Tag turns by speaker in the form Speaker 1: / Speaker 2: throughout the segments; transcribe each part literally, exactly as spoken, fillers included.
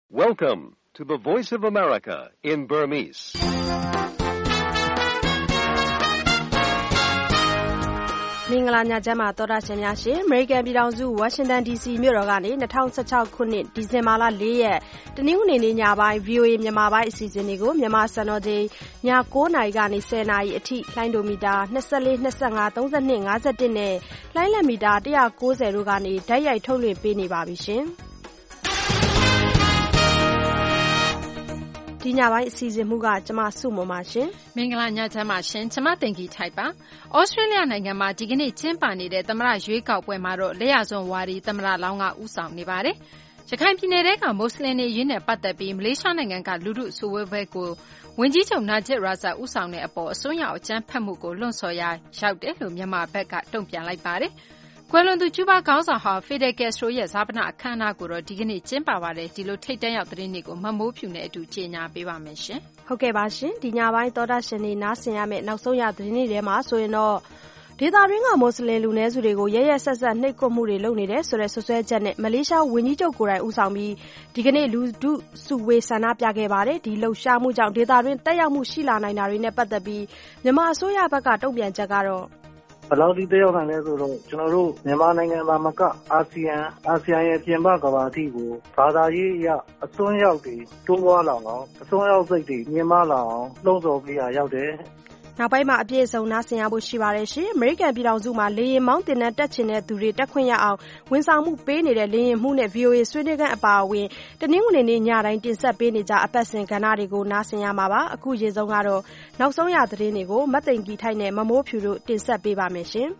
Speaker 1: Welcome to the Voice of America in Burmese.
Speaker 2: ။မင်္ဂလာညချမ်းပါသောတာရှင်များရှင်။ American ပြည်ထောင်စု Washington ဒီ စီ မြို့တော်ကနေ၂၀၁၆ခုနှစ်ဒီဇင်ဘာလ၄ရက်တနင်္ဂနွေနေ့ညပိုင်း ဗွီအိုအေ မြန်မာပိုင်းအစီအစဉ်တွေကိုမြန်မာစံတော်ချိန်ည၉နာရီကနေ၁၀နာရီအထိလှိုင်းဒိုမီတာ၂၄၊၂၅၊၃၂၊၅၁နဲ့လှိုင်းလက်မီတာ၁၉၀တို့ကနေဓာတ်ရိုက်ထုတ်လွှင့်ပေးနေပါပြီရှင်။ဒီညပိုင်းအစီအစဉ်မှုကကျမစုမပါရှင်
Speaker 3: မင်္ဂလာညချမ်းပါရှင်ကျမတင်ကြီးထိုက်ပါဩစတြေးလျနိုင်ငံမှာဒီကနေ့ကျင်းပနေတဲ့သမ္မတရွေးကောက်ပွဲမှာတော့လက်ရစွန်းဝါဒီသမ္မတလောင်းကဦးဆောင်နေပါတယ်ရခိုင်ပြည်နယ်ကမွတ်စလင်တွေရင်းနဲ့ပတ်သက်ပြီးမလေးရှားနိုင်ငံကလူထုစုဝေးပွဲကိုဝန်ကြီးချုပ်နာဂျစ်ရာဇာဦးဆောင်တဲ့အပေါ်အစွန်းရောက်အကြမ်းဖက်မှုကိုလွှတ်ဆော်ရရောက်တယ်လို့မြန်မာဘက်ကတုံ့ပြန်လိုက်ပါတယ်ကွယ်လွန်သူကျူးဘားခေါင်းဆောင်ဟောင်းဖီဒယ်ကက်စထရိုရဲ့ဈာပနအခမ်းအနားကိုတော့ဒီကနေ့ကျင်းပပါတယ်ဒီလိုထိတ်တန့်ရောက်သတင်းတွေကိုမမိုးဖြူနဲ့အတူကြေညာပေးပါမယ်ရှင်
Speaker 2: ဟုတ်ကဲ့ပါရှင်ဒီညပိုင်းသောတာရှင်တွေနားဆင်ရမယ့်နောက်ဆုံးရသတင်းတွေထဲမှာဆိုရင်တော့ဒေသတွင်းကမွတ်စလင်လူနည်းစုတွေကိုရရဆက်ဆက်နှိပ်ကွပ်မှုတွေလုပ်နေတယ်ဆိုတဲ့ဆွဆွဲချက်နဲ့မလေးရှားဝန်ကြီးချုပ်ကိုယ်တိုင်ဦးဆောင်ပြီးဒီကနေ့လူထုစုဝေးဆန္ဒပြခဲ့ပါတယ်ဒီလှုပ်ရှားမှုကြောင့်ဒေသတွင်းတက်ရောက်မှုရှိလာနိုင်တာတွေနဲ့ပတ်သက်ပြီးမြန်မာအစိုးရဘက်ကတုံ့ပြန်ချက်ကတော့
Speaker 4: ဘယ်လောက်ဒီတက်ရောက်နိုင်လဲဆိုတော့ကျွန်တော်တို့မြန်မာနိုင်ငံမှာမကအာဆီယံအာဆီယံရဲ့ပြင်ပကမ္ဘာအထိကိုဘာသာရေးအရအစွန်းရောက်တွေတိုးပွားလာအောင်အစွန်းရောက်စိတ်တွေမြင့်မားလာအောင်လှုံ့ဆော်ပေးရရောက်တယ်
Speaker 2: နောက်ပိုင်းမှာအပြည့်အစုံနားဆင်ရဖို့ရှိပါတယ်ရှင်။ American ပြည်ထောင်စုမှာလေယာဉ်မောင်းတင်တဲ့တက်ချင်တဲ့သူတွေတက်ခွင့်ရအောင်ဝန်ဆောင်မှုပေးနေတဲ့လေယာဉ်မှုနဲ့ ဗွီအိုအေ ဆွေးနွေးခန်းအပါအဝင်တနင်္ဂနွေနေ့ညတိုင်းတင်ဆက်ပေးနေကြအပတ်စဉ်ကဏ္ဍတွေကိုနားဆင်ရမှာပါ။အခုရေဆုံးကတော့နောက်ဆုံးရသတင်းတွေကိုမသိင်္ဂီထိုက်နဲ့မမိုးဖြူတို့တင်ဆက်ပေးပါမယ်ရှင်
Speaker 3: ။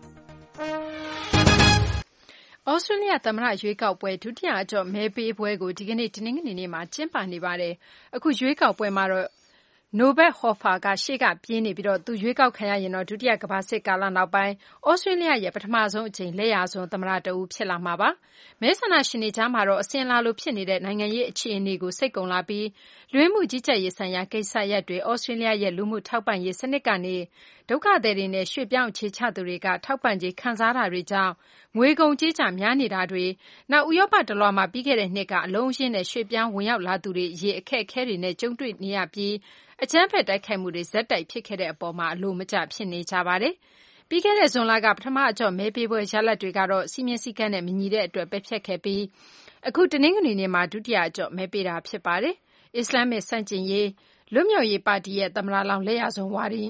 Speaker 3: ဩစတြေးလျသမ္မတရွေးကောက်ပွဲဒုတိယအကျော့မဲပေးပွဲကိုဒီကနေ့တနင်္ဂနွေနေ့မှာကျင်းပနေပါတယ်။အခုရွေးကောက်ပွဲမှာတော့Norbert Hofer ကရှေ့ကပြေးနေပြီးတော့သူရွေးကောက်ခံရရင်တော့ဒုတိယကမ္ဘာစစ်ကာလနောက်ပိုင်းဩစတြေးလျရဲ့ပထမဆုံးအကြိမ်လက်ရစွန်းသမ္မတတဦးဖြစ်လာမှာပါ။မဲဆန္ဒရှင်တွေကြားမှာတော့အစဉ်လာလိုဖြစ်နေတဲ့နိုင်ငံရေးအခြေအနေကိုစိတ်ကုန်လာပြီးလူဝင်မှုကြီးကြပ်ရေးဆိုင်ရာကိစ္စရပ်တွေဩစတြေးလျရဲ့လူမှုထောက်ပံ့ရေးစနစ်ကနေဒုက္ခသည်တွေနဲ့ရွှေ့ပြောင်းအခြေချသူတွေကထောက်ပံ့ကြေးခံစားတာတွေကြောင့်ငွေကုန်ကြေးကျများနေတာတွေနောက်ဥရောပတလွှာမှာပြီးခဲ့တဲ့နှစ်ကအလုံးအရင်းနဲ့ရွှေ့ပြောင်းဝင်ရောက်လာသူတွေရေအခက်အခဲတွေနဲ့ကြုံတွေ့နေရပြီးအကြမ်းဖက်တိုက်ခိုက်မှုတွေဇက်တိုက်ဖြစ်ခဲ့တဲ့အပေါ်မှာအလိုမကျဖြစ်နေကြပါတယ်။ပြီးခဲ့တဲ့ဇွန်လကပထမအကျော့မဲပေးပွဲရလဒ်တွေကတော့စီမင်းစည်းကမ်းနဲ့မညီတဲ့အတွက်ပယ်ဖျက်ခဲ့ပြီးအခုတနင်္ဂနွေနေ့မှာဒုတိယအကျော့မဲပေးတာဖြစ်ပါတယ်။အစ္စလာမစ်ဆန့်ကျင်ရေးလွတ်မြောက်ရေးပါတီရဲ့သမ္မတလောင်းလက်ရစွန်းဝါဒီ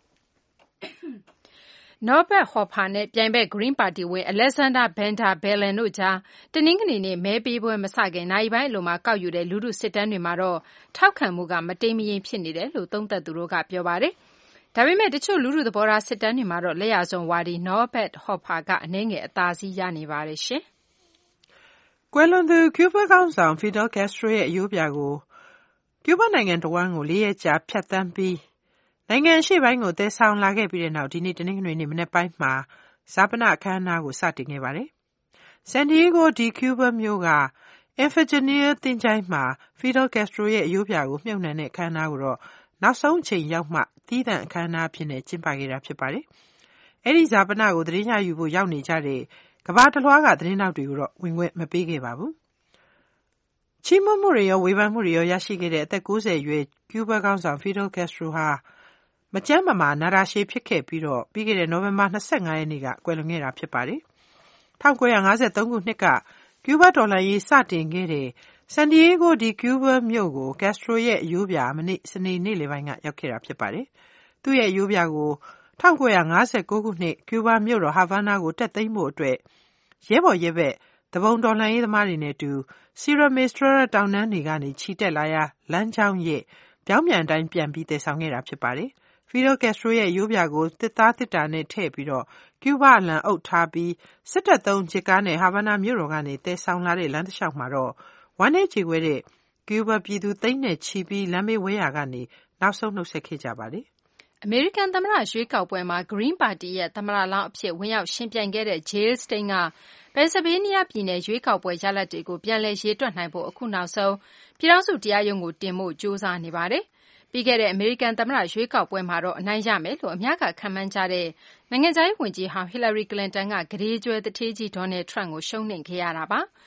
Speaker 3: Norbert Hofer နဲ့ပြိုင်ဘက် Green ပါတီဝင် Alexander Van der Bellen တို့ကြားတနင်္ဂနွေနေ့မဲပေးပွဲမစခင်နာရီပိုင်းအလိုမှာကောက်ယူတဲ့လူထုစစ်တမ်းတွေမှာတော့ထောက်ခံမှုကမတိမ်မယိမ်းဖြစ်နေတယ်လို့သုံးသပ်သူတို့ကပြောပါတယ်။ဒါပေမဲ့တချို့လူထုသဘောထားစစ်တမ်းတွေမှာတော့လက်ရစွန်းဝါဒီ Norbert Hofer ကအနည်းငယ်အသာစီးရနေပါတယ်ရှင်
Speaker 5: ။ကွယ်လွန်သူကျူးဘားခေါင်းဆောင်ဖီဒယ်ကက်စထရိုရဲ့အရိုးပြာကိုကျူးဘားနိုင်ငံတဝန်းကိုလေးရက်ကြာဖြတ်သန်းပြီးနိုင်ငံအရှေ့ပိုင်းကိုသယ်ဆောင်လာခဲ့ပြီးတဲ့နောက်ဒီနေ့တနင်္ဂနွေနေ့မနက်ပိုင်းမှာဈာပနအခမ်းအနားကိုစတင်ခဲ့ပါတယ်။ San Diego de Cuba မြို့က Infanteria သင်္ချိုင်းမှာဖီဒယ်ကက်စထရိုရဲ့အရိုးပြာကိုမြှုပ်နှံတဲ့အခမ်းအနားကိုတော့နောက်ဆုံးအချိန်ရောက်မှသီးသန့်အခမ်းအနားဖြစ်နေကျင်းပခဲ့တာဖြစ်ပါတယ်။အဲဒီဈာပနကိုသတင်းရယူဖို့ရောက်နေကြတဲ့ကမ္ဘာတလွှားကသတင်းတောက်တွေကိုတော့ဝင်ခွင့်မပေးခဲ့ပါဘူး။ချီးမွမ်းမှုတွေရောဝေဖန်မှုတွေရောရရှိခဲ့တဲ့အသက်၉၀အရွယ်ကျူးဘားခေါင်းဆောင်ဖီဒယ်ကက်စထရိုဟာမကျန်းမမာနာတာရှည်ဖြစ်ခဲ့ပြီးတော့ပြီးခဲ့တဲ့နိုဝင်ဘာ၂၅ရက်နေ့ကကွယ်လွန်ခဲ့တာဖြစ်ပါတယ်။၁၉၅၃ခုနှစ်ကကျူးဘားတော်လှန်ရေးစတင်ခဲ့တဲ့ San Diego de Cuba မြို့ကိုကက်စထရိုရဲ့အရိုးပြာမနေ့စနေနေ့လယ်ပိုင်းကရောက်ခဲ့တာဖြစ်ပါတယ်။သူ့ရဲ့အရိုးပြာကို၁၉၅၉ခုနှစ်ကျူးဘားမြို့တော်ဟာဗာနာကိုတက်သိမ်းဖို့အတွက်ရဲဘော်ရဲဘက်တပုံတော်လှန်ရေးသမားတွေနဲ့အတူ Sierra Maestra တောင်တန်းတွေကနေခြိတက်လာရာလမ်းကြောင်းရဲ့ပြောင်းပြန်တိုင်းပြန်ပြီးတည်ဆောင်ခဲ့တာဖြစ်ပါတယ်။ဖီဒယ်ကက်စထရိုရဲ့ရိုးပြာကိုတစ်သားတစ်တာနဲ့ထည့်ပြီးတော့ကျူးဘားအလံအုပ်ထားပြီးစစ်တပ်သုံးဂျစ်ကားနဲ့ဟာဗာနာမြို့တော်ကနေတည်ဆောင်လာတဲ့လမ်းတစ်လျှောက်မှာတော့ဝမ်းနဲ့ကြေခွဲတဲ့ကျူးဘားပြည်သူသိန်းနဲ့ချီပြီးလမ်းမေးဝဲရာကနေနောက်ဆုံးနှုတ်ဆက်ခဲ့ကြပါတယ်
Speaker 3: ။အမေရိကန်သမ္မတရွေးကောက်ပွဲမှာ Green ပါတီရဲ့သမ္မတလောင်းအဖြစ်ဝင်ရောက်ရှင်ပြိုင်ခဲ့တဲ့ Jill Stein ကပယ်ဆယ်ဗေးနီးယားပြည်နယ်ရွေးကောက်ပွဲရလဒ်တွေကိုပြန်လည်ရေတွက်နိုင်ဖို့အခုနောက်ဆုံးပြည်ထောင်စုတရားရုံးကိုတင်ဖို့ကြိုးစားနေပါတယ်။ပြီးခဲ့တဲ့အမေရိကန်သမ္မတရွေးကောက်ပွဲမှာတော့အနိုင်ရမယ်လို့အများကခန့်မှန်းကြတဲ့နိုင်ငံခြားရေးဝန်ကြီးဟောင်းဟီလာရီကလင်တန်ကဂရေကျွဲတထေးကြီးဒေါ်နယ်ထရန့်ကိုရှုံးနိမ့်ခဲ့ရတာပါ။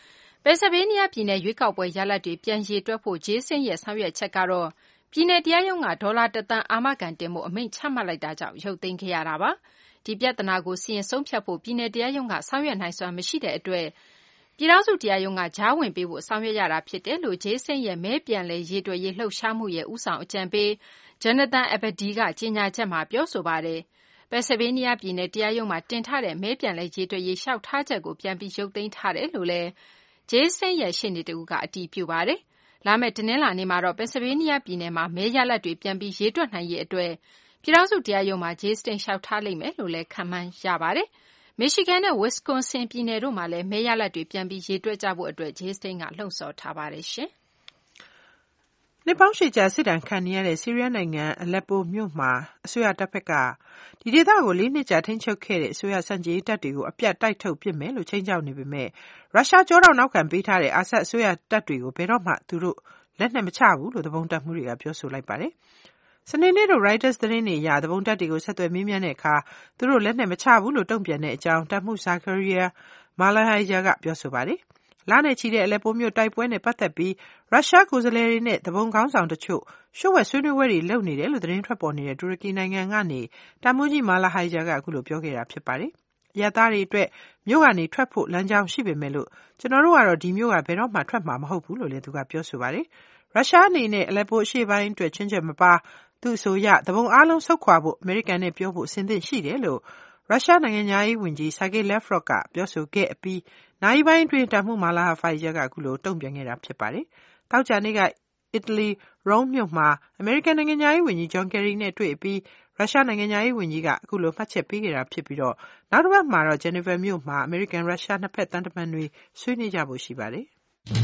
Speaker 3: ယ်ဆယ်ဗေးနီးယားပြည်နယ်ရွေးကောက်ပွဲရလဒ်တွေပြန်ရေတွက်ဖို့ဂျေးဆင်းရဲ့ဆောင်ရွက်ချက်ကတော့ပြည်နယ်တရားရုံးကဒေါ်လာတစ်သန်းအာမခံတင်မှုအမိန့်ချမှတ်လိုက်တာကြောင့်ရုပ်သိမ်းခဲ့ရတာပါ။ဒီပြဿနာကိုစီရင်ဆုံးဖြတ်ဖို့ပြည်နယ်တရားရုံးကဆောင်ရွက်နိုင်စွမ်းမရှိတဲ့အတွက်ပြည်ထောင်စုတရားရုံးကကြားဝင်ပေးဖို့ဆောင်ရွက်ရတာဖြစ်တယ်လို့ဂျေးဆင်းရဲ့မဲပြန်လည်ရေတွက်ရေးလှုပ်ရှားမှုရဲ့ဦးဆောင်အကြံပေးဂျန်နသန်အဘဒီကကြေညာချက်မှာပြောဆိုပါတယ်။ပယ်ဆယ်ဗေးနီးယားပြည်နယ်တရားရုံးမှာတင်ထားတဲ့မဲပြန်လည်ရေတွက်ရေးလျှောက်ထားချက်ကိုပြန်ပြီးရုပ်သိမ်းထားတယ်လို့လည်းဂျေးဆင်းရဲ့ရှေ့နေတဦးကအတည်ပြုပါတယ်။လာမယ့်တနင်္လာနေ့မှာတော့ပယ်ဆယ်ဗေးနီးယားပြည်နယ်မှာမဲရလဒ်တွေပြန်ပြီးရေတွက်နိုင်ရေးအတွက်ပြည်ထောင်စုတရားရုံးမှာဂျေးဆင်းလျှောက်ထားလိမ့်မယ်လို့လည်းခန့်မှန်းရပါတယ်။မီရှီဂန်နဲ့ဝစ်ကွန်ဆင်ပြည်နယ်တို့မှာလည်းမဲရလဒ်တွေပြန်ပြီးရေတွက်ကြဖို့အတွက်ဂျေးဆင်းကလှုံ့ဆော်ထားပါတယ်ရှင်။
Speaker 5: နှစ်ပေါင်းရှည်ကြာစစ်ဒဏ်ခံနေရတဲ့ဆီးရီးယားနိုင်ငံအလက်ပိုမြို့မှာအစိုးရတပ်ဖက်ကဒီဒေသကိုလေးနှစ်ကြာထိန်းချုပ်ခဲ့တဲ့အစိုးရစံကြေးတပ်တွေကိုအပြတ်တိုက်ထုတ်ပစ်မယ်လို့ချိန်ချောက်နေပေမဲ့ရုရှားကြောတော့နောက်ခံပေးထားတဲ့အာဆတ်အစိုးရတပ်တွေကိုဘယ်တော့မှသူတို့လက်နက်မချဘူးလို့သဘုံတပ်မှုတွေကပြောဆိုလိုက်ပါတယ်။စနေနေ့တို့ Reuters သတင်းတွေအရသဘုံတပ်တွေကိုဆက်သွယ်မေးမြန်းတဲ့အခါသူတို့လက်နက်မချဘူးလို့တုံ့ပြန်တဲ့အကြောင်းတပ်မှု Zakaria Malahija ကပြောဆိုပါတယ်။လနဲ့ချီတဲ့အလက်ပိုမြို့တိုက်ပွဲနဲ့ပတ်သက်ပြီးရုရှားကိုယ်စားလှယ်တွေနဲ့သဘုံခေါင်းဆောင်တချို့ရှုပ်ဝက်ဆွေးနွေးပွဲတွေလုပ်နေတယ်လို့သတင်းထွက်ပေါ်နေတဲ့တူရကီနိုင်ငံကနေတပ်မှုကြီး Malahija ကအခုလိုပြောခဲ့တာဖြစ်ပါတယ်။အရပ်သားတွေအတွက်မြို့ကနေထွက်ဖို့လမ်းကြောင်းရှိပေမဲ့လို့ကျွန်တော်တို့ကတော့ဒီမြို့ကဘယ်တော့မှထွက်မှာမဟုတ်ဘူးလို့လည်းသူကပြောဆိုပါတယ်။ရုရှားအနေနဲ့အလက်ပိုအရှေ့ပိုင်းအတွက်ချင်းချက်မပါသူ့ဆိုရသဘုံအားလုံးဆုတ်ခွာဖို့အမေရိကန်နဲ့ပြောဖို့အဆင်သင့်ရှိတယ်လို့ရုရှားနိုင်ငံသားရေးဝန်ကြီး Sergei Lavrov ကပြောဆိုခဲ့အပြီးနိုင်ပိုင်းတွင်တပ်မှု Malahija ကအခုလိုတုံ့ပြန်ခဲ့တာဖြစ်ပါတယ်။တောက်ကြနေ့ကအီတလီရုံးမြို့မှာအမေရိကန်နိုင်ငံသားရေးဝန်ကြီး John Kerry နဲ့တွေ့ပြီးရုရှားနိုင်ငံသားရေးဝန်ကြီးကအခုလိုမှတ်ချက်ပေးခဲ့တာဖြစ်ပြီးတော့နောက်တစ်ပတ်မှာတော့ Geneva မြို့မှာအမေရိကန်ရုရှားနှစ်ဖက်တန်တမန်တွေဆွေးနွေးကြဖို့ရှိပါတယ်။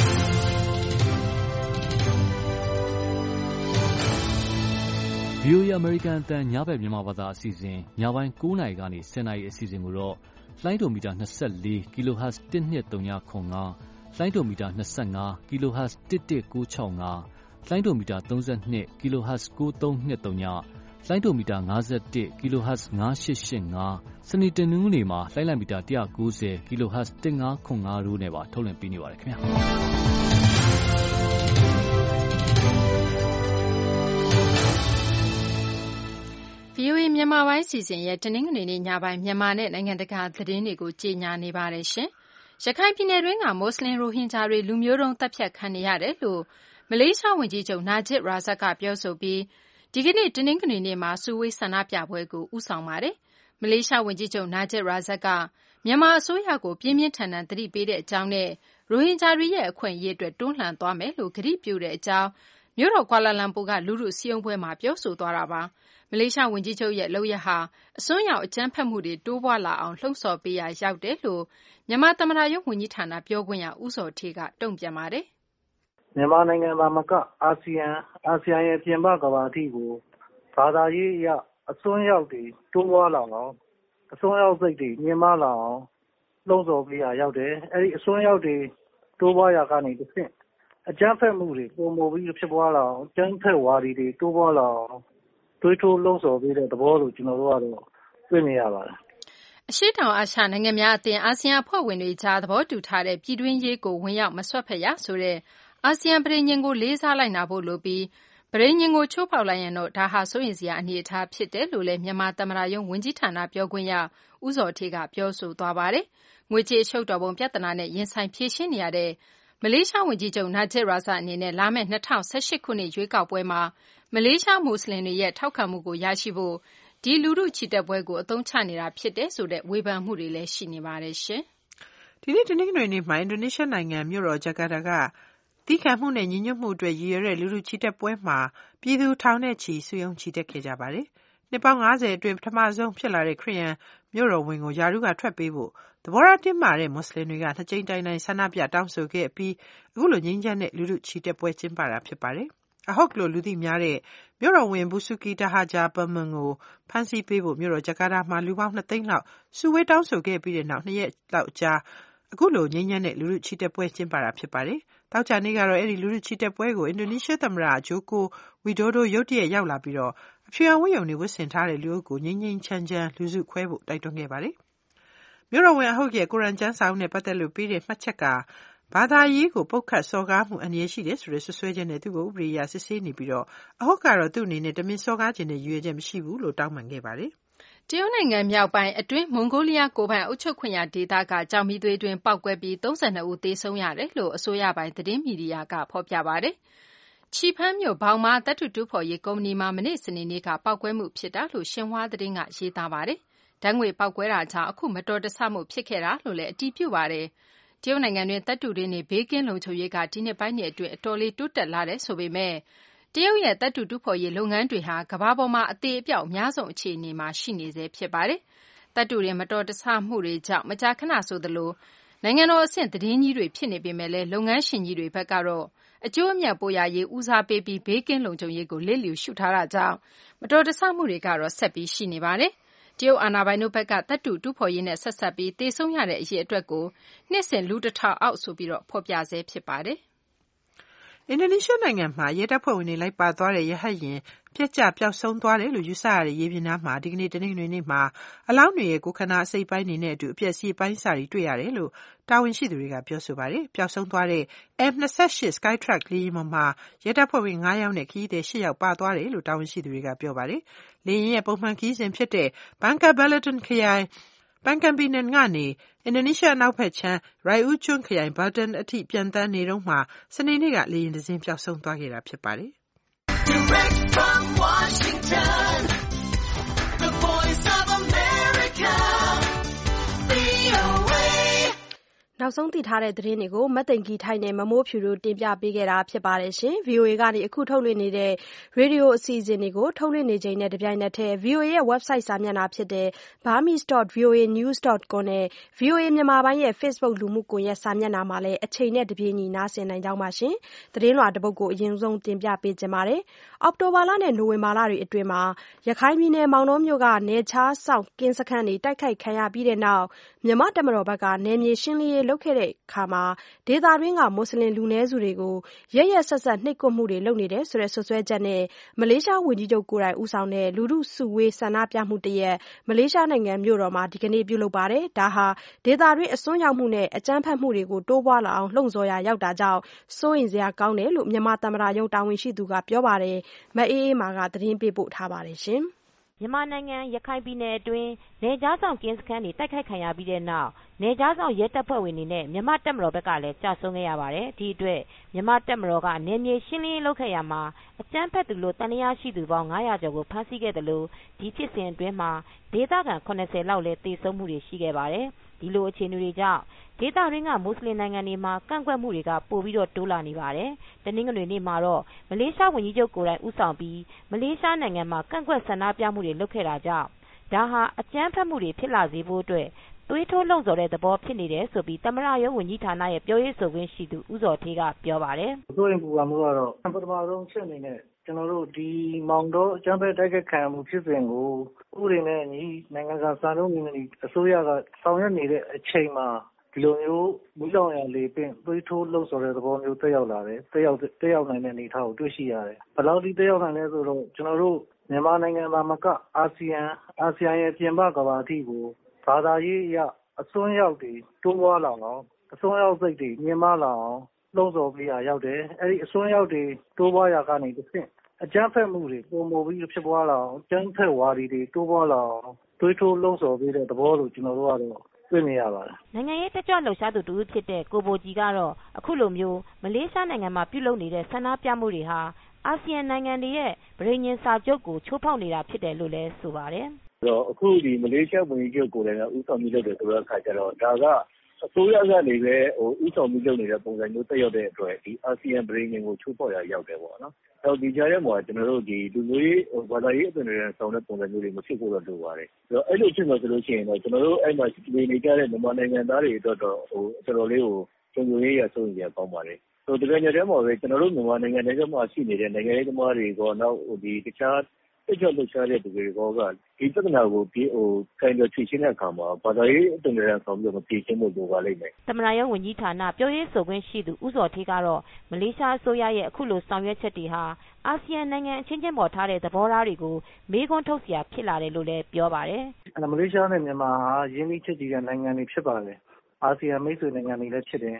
Speaker 6: ဗွီအိုအေ American အသံညဘက်မြန်မာဘာသာအစီအစဉ်ညပိုင်း၉နာရီကနေ၁၀နာရီအစီအစဉ်ကိုတော့လိုင်းဒိုမီတာ၂၄ kilohertz တစ်နှစ်၃၅ခု၅လိုင်းဒိုမီတာ၂၅ kilohertz တစ်တစ်၉၆၅လိုင်းဒိုမီတာ၃၂ kilohertz ၉၃၂၃လိုင်းဒိုမီတာ၅၁ kilohertz ၅၈၈၅စနေတနင်္ဂနွေမှာလိုင်းလံမီတာ၁၉၀ kilohertz ၁၅ခု၅တို့နဲ့ပါထုတ်လွှင့်ပေးနေပါတယ်ခင်ဗျာ
Speaker 3: ဗွီအိုအေမြန်မာပိုင်းစီစဉ်ရဲ့တနင်္ဂနွေနေ့ညပိုင်းမြန်မာနဲ့နိုင်ငံတကာသတင်းတွေကိုကြီးညာနေပါတယ်ရှင်။ရခိုင်ပြည်နယ်တွင်းကမွတ်စလင်ရိုဟင်ဂျာတွေလူမျိုးတုံးတပ်ဖြတ်ခံနေရတယ်လို့မလေးရှားဝန်ကြီးချုပ်နာဂျစ်ရာဇတ်ကပြောဆိုပြီးဒီကနေ့တနင်္ဂနွေနေ့မှာစုဝေးဆန္ဒပြပွဲကိုဦးဆောင်ပါတယ်။မလေးရှားဝန်ကြီးချုပ်နာဂျစ်ရာဇတ်ကမြန်မာအစိုးရကိုပြင်းပြင်းထန်ထန်သတိပေးတဲ့အကြောင်းနဲ့ရိုဟင်ဂျာတွေရဲ့အခွင့်အရေးအတွက်တွန်းလှန်သွားမယ်လို့ကတိပြုတဲ့အကြောင်းမြို့တော်ကွာလာလမ်ပူကလူထုစည်းရုံးပွဲမှာပြောဆိုသွားတာပါ။မလေးရှားဝန်ကြီးချုပ်ရဲ့လုပ်ရပ်ဟာအစွန်းရောက်အကြမ်းဖက်မှုတွေတိုးပွားလာအောင်လှုံ့ဆော်ပေးရာရောက်တယ်လို့မြန်မာသမ္မတရုံးဝန်ကြီးဌာနပြောခွင့်ရဦးစောဌေးကတုံ့ပြန်ပါတယ်
Speaker 4: ။မြန်မာနိုင်ငံမှာမကအာဆီယံအာဆီယံရဲ့ပြင်ပကမ္ဘာအထိကိုဘာသာရေးအရအစွန်းရောက်တွေတိုးပွားလာအောင်အစွန်းရောက်စိတ်တွေမြင့်မားလာအောင်လှုံ့ဆော်ပေးရာရောက်တယ်။အဲဒီအစွန်းရောက်တွေတိုးပွားရာကနေတစ်ဆင့်အကြမ်းဖက်မှုတွေပုံမပြီးဖြစ်ပွားလာအောင်အကြမ်းဖက်ဝါဒီတွေတိုးပွားလာအောင်တွေးထိုးလုံးဆော်ပေးတဲ့သဘောလို့ကျွန်တော်တို့ကတော့တွေ့နေရပါတယ်
Speaker 3: ။အရှေ့တောင်အာရှနိုင်ငံများအသင်းအာဆီယံအဖွဲ့ဝင်တွေကြားသဘောတူထားတဲ့ပြည်တွင်းရေးကိုဝင်ရောက်မဆွတ်ဖက်ရဆိုတဲ့အာဆီယံပြည်ညင်ကိုလေးစားလိုက်နာဖို့လိုပြီးပြည်ညင်ကိုချိုးဖောက်လိုက်ရင်တော့ဒါဟာစိုးရင်စရာအနေအထားဖြစ်တယ်လို့လည်းမြန်မာသမ္မတရုံးဝန်ကြီးဌာနပြောခွင့်ရဦးစောဌေးကပြောဆိုသွားပါတယ်။ငွေကြေးအရှုပ်တော်ပုံပြဿနာနဲ့ရင်ဆိုင်ဖြေရှင်းနေရတဲ့မလေးရှားဝန်ကြီးချုပ်နာဂျစ်ရာဇတ်အနေနဲ့လာမယ့်၂၀၁၈ခုနှစ်ရွေးကောက်ပွဲမှာမလေးရှားမွတ်စလင်တွေရဲ့ထောက်ခံမှုကိုရရှိဖို့ဒီလူထုချီတက်ပွဲကိုအသုံးချနေတာဖြစ်တယ်ဆိုတဲ့ဝေဖန်မှုတွေလည်းရှိနေပါတယ်ရှင်
Speaker 5: ။ဒီနေ့တနင်္ဂနွေနေ့မှာအင်ဒိုနီးရှားနိုင်ငံမြို့တော်ဂျကာတာကတီးခတ်မှုနဲ့ညီညွတ်မှုအတွက်ရည်ရွယ်တဲ့လူထုချီတက်ပွဲမှာပြည်သူထောင်နဲ့ချီစုရုံးချီတက်ခဲ့ကြပါတယ်။နှစ်ပေါင်း၅၀အတွင်းပထမဆုံးဖြစ်လာတဲ့ခရစ်ယာန်မြို့တော်ဝင်ကိုယာရုကထွက်ပေးဖို့သဘောထားတင်းမာတဲ့မွတ်စလင်တွေကနှစ်ကြိမ်တိုင်တိုင်ဆန္ဒပြတောင်းဆိုခဲ့ပြီးအခုလိုငြိမ်းချမ်းတဲ့လူထုချီတက်ပွဲကျင်းပတာဖြစ်ပါတယ်။အဟုတ်လို့လူသိများတဲ့မြို့တော်ဝင်ဘူဆူကီတာဟာဂျာပမန်ကိုဖမ်းဆီးပေးဖို့မြို့တော်ဂျကာတာမှာလူပေါင်းနှစ်သိန်းလောက်စုဝေးတောင်းဆိုခဲ့ပြီးတဲ့နောက်နှစ်ရက်လောက်ကြာအခုလိုငြိမ်းချမ်းတဲ့လူထုချီတက်ပွဲကျင်းပတာဖြစ်ပါတယ်။တောက်ကြနေ့ကတော့အဲ့ဒီလူထုချီတက်ပွဲကိုအင်ဒိုနီးရှားသမ္မတဂျိုကိုဝီဒိုဒိုရုတ်တရက်ရောက်လာပြီးတော့အဖြူရောင်ဝတ်ရုံတွေဝတ်ဆင်ထားတဲ့လူအုပ်ကိုငြိမ်းငြိမ်းချမ်းချမ်းလူစုခွဲဖို့တိုက်တွန်းခဲ့ပါတယ်။မြို့တော်ဝင်အဟုတ်ရဲ့ကုရ်အာန်ကျမ်းစာအုပ်နဲ့ပတ်သက်လို့ပြီးတဲ့မှတ်ချက်ကဘာသာရေးကိုပုတ်ခတ်စော်ကားမှုအန္တရာယ်ရှိတယ်ဆိုတဲ့ဆွဆွဲချက်နဲ့သူ့ကိုဥပဒေအရစစ်ဆေးနေပြီးတော့အဟုတ်ကတော့သူ့အနေနဲ့တမင်စော်ကားခြင်းနဲ့ရည်ရွယ်ချက်မရှိဘူးလို့တောင်းပန်ခဲ့ပါတယ်
Speaker 3: တရုတ်နိုင်ငံမြောက်ပိုင်းအတွင်းမွန်ဂိုလီးယားကိုယ်ပိုင်အုပ်ချုပ်ခွင့်ရဒေသကကြောင်မီသွေးတွင်ပောက်ကွဲပြီးသုံး၂ဦးသေဆုံးရတယ်လို့အစိုးရပိုင်းသတင်းမီဒီယာကဖော်ပြပါတယ်။ချီဖန်းမြို့ဘောင်မာသတ္တုတူးဖော်ရေးကုမ္ပဏီမှာမနေ့စနေနေ့ကပောက်ကွဲမှုဖြစ်တာလို့ရှင်ဟွာသတင်းကရေးသားပါတယ်။ဓာတ်ငွေပောက်ကွဲတာကြောင့်အခုမတော်တဆမှုဖြစ်ခဲ့တာလို့လည်းအတည်ပြုပါတယ်။တရုတ်နိုင်ငံတွင်သတ္တုတွင်းနဲ့ဘေးကင်းလုံခြုံရေးကဒီနှစ်ပိုင်းနှစ်အတွင်းအတော်လေးတိုးတက်လာတယ်ဆိုပေမဲ့တရုတ်ရဲ့သတ္တုတူးဖော်ရေးလုပ်ငန်းတွေဟာကမ္ဘာပေါ်မှာအသေးအပြောက်အများဆုံးအခြေအနေမှာရှိနေဆဲဖြစ်ပါတယ်။သတ္တုတွင်မတော်တဆမှုတွေကြောင့်မကြာခဏဆိုသလိုနိုင်ငံတော်အဆင့်သတင်းကြီးတွေဖြစ်နေပေမဲ့လည်းလုပ်ငန်းရှင်ကြီးတွေဘက်ကတော့အကျိုးအမြတ်ပိုရရေးဦးစားပေးပြီးဘေးကင်းလုံခြုံရေးကိုလစ်လျူရှုထားတာကြောင့်မတော်တဆမှုတွေကတော့ဆက်ပြီးရှိနေပါတယ်။တရုတ်အာဏာပိုင်တို့ဘက်ကသတ္တုတူးဖော်ရေးနဲ့ဆက်ဆက်ပြီးသေဆုံးရတဲ့အရေအတွက်ကိုနှစ်စဉ်လူတစ်ထောင်အောက်ဆိုပြီးတော့ဖော်ပြဆဲဖြစ်ပါတယ်။
Speaker 5: အင်ဒိုနီးရှားနိုင်ငံမှာရဲတပ်ဖွဲ့ဝင်တွေလိုက်ပါသွားတဲ့ရဟတ်ယာဉ်ပျက်ကျပျောက်ဆုံးသွားတယ်လို့ယူဆရတဲ့ရေပြင်နားမှာဒီကနေ့တနင်္ဂနွေနေ့မှာအလောင်းတွေရဲ့ကိုယ်ခန္ဓာအစိတ်ပိုင်းတွေနဲ့အတူအပျက်စီးပိုင်းစာတွေတွေ့ရတယ်လို့တာဝန်ရှိသူတွေကပြောဆိုပါတယ်။ပျောက်ဆုံးသွားတဲ့ F ၂၈ Skytrax လေယာဉ်ပေါ်မှာရဲတပ်ဖွဲ့ဝင်၅ယောက်နဲ့ခရီးသည်၈ယောက်ပါသွားတယ်လို့တာဝန်ရှိသူတွေကပြောပါတယ်။လေယာဉ်ရဲ့ပုံမှန်ခရီးစဉ်ဖြစ်တဲ့ Bangka Belitung ခရိုင်ပန်ကမ်ပီနန်ကနေအင်ဒိုနီးရှားအနောက်ဘက်ခြမ်းရိုင်ဦးကျွန်းခရိုင်ဘာတန်အထိပြန်တန်းနေတုန်းမှာစနေနေ့ကလေယာဉ်တစ်စင်းပျောက်ဆုံးသွားခဲ့တာဖြစ်ပါတယ်။ Direct from Washington, the Voice of America, ဗွီအိုအေ
Speaker 2: နောက်ဆုံးသိထားတဲ့သတင်းတွေကိုမသိင်္ဂီထိုက်နဲ့မမိုးဖြူတို့တင်ပြပေးခဲ့တာဖြစ်ပါတယ်ရှင်။ ဗွီအိုအေကနေအခုထုတ်လွှင့်နေတဲ့ရေဒီယိုအစီအစဉ်တွေကိုထုတ်လွှင့်နေချိန်နဲ့တပြိုင်နက်တည်း ဗွီအိုအေရဲ့ website စာမျက်နှာဖြစ်တဲ့ burmese dot v o a news dot com နဲ့ ဗွီအိုအေမြန်မာပိုင်းရဲ့ Facebook လူမှုကွန်ရက်စာမျက်နှာမှာလည်းအချိန်နဲ့တပြေးညီနားဆင်နိုင်ကြောင်းပါရှင်။သတင်းလွှာတစ်ပုဒ်ကိုအရင်ဆုံးတင်ပြပေးခြင်းပါတယ်။အောက်တိုဘာလနဲ့နိုဝင်ဘာလတွေအတွင်းမှာရခိုင်ပြည်နယ်မောင်နှောမြို့ကနယ်ခြားစောင့်ကင်းစခန်းတွေတိုက်ခိုက်ခံရပြီးတဲ့နောက်မြန်မာတပ်မတော်ဘက်ကနယ်မြေရှင်းလင်းရေးလုပ်ခဲ့တဲ့အခါမှာဒေသတွင်းကမွတ်စလင်လူနည်းစုတွေကိုရက်ရက်ဆက်ဆက်နှိပ်ကွပ်မှုတွေလုပ်နေတယ်ဆိုတဲ့ဆွဆွဲချက်နဲ့မလေးရှားဝန်ကြီးချုပ်ကိုယ်တိုင်ဦးဆောင်တဲ့လူထုစုဝေးဆန္ဒပြမှုတရက်မလေးရှားနိုင်ငံမြို့တော်မှာဒီကနေ့ပြုလုပ်ပါတယ်။ဒါဟာဒေသတွင်းအစွန်းရောက်မှုနဲ့အကြမ်းဖက်မှုတွေကိုတိုးပွားလာအောင်လှုံ့ဆော်ရာရောက်တာကြောင့်စိုးရိမ်စရာကောင်းတယ်လို့မြန်မာသမ္မတရုံးတာဝန်ရှိသူကပြောပါတယ်။မအေးအေးမာကသတင်းပေးပို့ထားပါတယ်ရှင်။
Speaker 7: မြန်မာနိုင်ငံရခိုင်ပြည်နယ်အတွင်းနယ်ခြားဆောင်ကင်းစခန်းတွေတိုက်ခိုက်ခံရပြီးတဲ့နောက်နယ်ခြားဆောင်ရဲတပ်ဖွဲ့ဝင်တွေနဲ့မြန်မာတပ်မတော်ဘက်ကလည်းကြာဆုံးခဲ့ရပါတယ်။ဒီအတွက်မြန်မာတပ်မတော်ကနယ်မြေရှင်းလင်းရေးလုပ်ခဲ့ရမှာအကြမ်းဖက်သူလို့တန်တရားရှိသူပေါင်း၅၀၀ကျော်ကိုဖမ်းဆီးခဲ့တယ်လို့ဒီဖြစ်စဉ်အတွင်းမှာဒေသခံ၇၀လောက်လည်းသေဆုံးမှုတွေရှိခဲ့ပါတယ်။ဒီလိုအခြေအနေတွေကြောင့်ဒေသတွင်းကမွတ်စလင်နိုင်ငံတွေမှာကန့်ကွက်မှုတွေကပိုပြီးတော့တိုးလာနေပါတယ်။တနင်္ဂနွေနေ့မှာတော့မလေးရှားဝန်ကြီးချုပ်ကိုယ်တိုင်ဦးဆောင်ပြီးမလေးရှားနိုင်ငံမှာကန့်ကွက်ဆန္ဒပြမှုတွေလုပ်ခဲ့တာကြောင့်ဒါဟာအကြမ်းဖက်မှုတွေဖြစ်လာစေဖို့အတွက်သွေးထိုးလှုံ့ဆော်တဲ့သဘောဖြစ်နေတယ်ဆိုပြီးသမ္မတရုံးဝန်ကြီးဌာနရဲ့ပြောရေးဆိုခွင့်ရှိသူဦးဇော်ဌေးကပြောပါတယ်
Speaker 4: ။အစိုးရပူပန်မှုကတော့ပထမဆုံးချက်အနေနဲ့ကျွန်တော်တို့ဒီမောင်တော်အကြမ်းဖက်တိုက်ခိုက်ခံရမှုဖြစ်စဉ်ကိုဥပဒေနဲ့အညီနိုင်ငံကစာလုံးနေနေအစိုးရကဆောင်ရွက်နေတဲ့အချိန်မှာဒီလိုမျိုးမူလောင်ရလေပင်သွေးထိုးလှုပ်ဆော်တဲ့သဘောမျိုးတက်ရောက်လာတယ်တက်ရောက်တက်ရောက်နိုင်တဲ့အနေအထားကိုတွေ့ရှိရတယ်ဘယ်လောက်ဒီတက်ရောက်နိုင်လဲဆိုတော့ကျွန်တော်တို့မြန်မာနိုင်ငံမှာမကအာဆီယံအာဆီယံရဲ့ပြင်ပကမ္ဘာအထိကိုဘာသာရေးအရအစွန်းရောက်တွေတိုးပွားလာအောင်အစွန်းရောက်စိတ်တွေမြင့်မားလာအောင်လှုံ့ဆော်ပေးရရောက်တယ်အဲဒီအစွန်းရောက်တွေတိုးပွားရကနေတစ်ဆင့်အကြမ်းဖက်မှုတွေပုံမပြီးဖြစ်ပွားလာအောင်အကြမ်းဖက်ဝါဒီတွေတိုးပွားလာအောင်တွေးထိုးလှုံ့ဆော်ပေးတဲ့သဘောလို့ကျွန်တော်တို့ကတော့တွေ့နေရပါတယ်
Speaker 7: နိုင်ငံရေးတက်ကြွလှုပ်ရှားသူတူဖြစ်တဲ့ကိုဘိုကြီးကတော့အခုလိုမျိုးမလေးရှားနိုင်ငံမှာပြုလုပ်နေတဲ့ဆန္ဒပြမှုတွေဟာအာဆီယံနိုင်ငံတွေရဲ့ဗြိဉ္ဉ်စာချုပ်ကိုချိုးဖောက်နေတာဖြစ်တယ်လို့လည်းဆိုပါတယ်
Speaker 8: ။တော့အခုဒီမလေးရှားဝန်ကြီးချုပ်ကိုလည်းဥဆောင်ပြီးလုပ်တယ်ဆိုတော့အခါကျတော့ဒါကအစိုးရကနေပဲဟိုဥဆောင်ပြီးလုပ်နေတဲ့ပုံစံမျိုးတက်ရောက်တဲ့အတွက်ဒီအာဆီယံဗြိဉ္ဉ်ကိုချိုးဖောက်ရရောက်တယ်ပေါ့နော်။တော့ဒီကြားထဲမှာကျွန်တော်တို့ဒီလူမျိုးရေးဘာသာရေးအသွင်တွေနဲ့ဆောင်တဲ့ပုံစံမျိုးတွေမဖြစ်ဖို့တော့လိုပါတယ်။ဆိုတော့အဲ့လိုဖြစ်မှာဆိုလို့ရှိရင်တော့ကျွန်တော်တို့အဲ့မှာနေနေကြတဲ့မြန်မာနိုင်ငံသားတွေအတွက်တော့ဟိုတော်တော်လေးကိုကျုံကျုံရေးရဆုံးရကောင်းပါတယ်။ဆိုတော့ဒီကနေ့တည်းမှာပဲကျွန်တော်တို့မြန်မာနိုင်ငံထဲမှာရှိနေတဲ့နိုင်ငံရေးသမားတွေကနောက်ဒီတခြားတက်ကြွလှုပ်ရှားတဲ့သူတွေကဒီပြဿနာကိုပြေဟိုကိုင်တွယ်ဖြေရှင်းတဲ့အခါမှာဘာသာရေးအသွင်တွေနဲ့ဆောင်ပြီးတော့ဖြေရှင်းဖို့လိုပါလိမ့်မယ်
Speaker 7: ။သမ္မတရုံးဝန်ကြီးဌာနပြောရေးဆိုခွင့်ရှိသူဦးဇော်ဌေးကတော့မလေးရှားအစိုးရရဲ့အခုလိုဆောင်ရွက်ချက်တွေဟာအာဆီယံနိုင်ငံအချင်းချင်းပေါ်ထားတဲ့သဘောထားတွေကိုမေးခွန်းထုတ်စရာဖြစ်လာတယ်လို့လည်းပြောပါတယ်
Speaker 4: ။အဲ့မလေးရှားနဲ့မြန်မာဟာရင်းနှီးချစ်ကြည်တဲ့နိုင်ငံတွေဖြစ်ပါတယ်။အာဆီယံမိတ်ဆွေနိုင်ငံတွေလည်းဖြစ်တယ်။ဒီ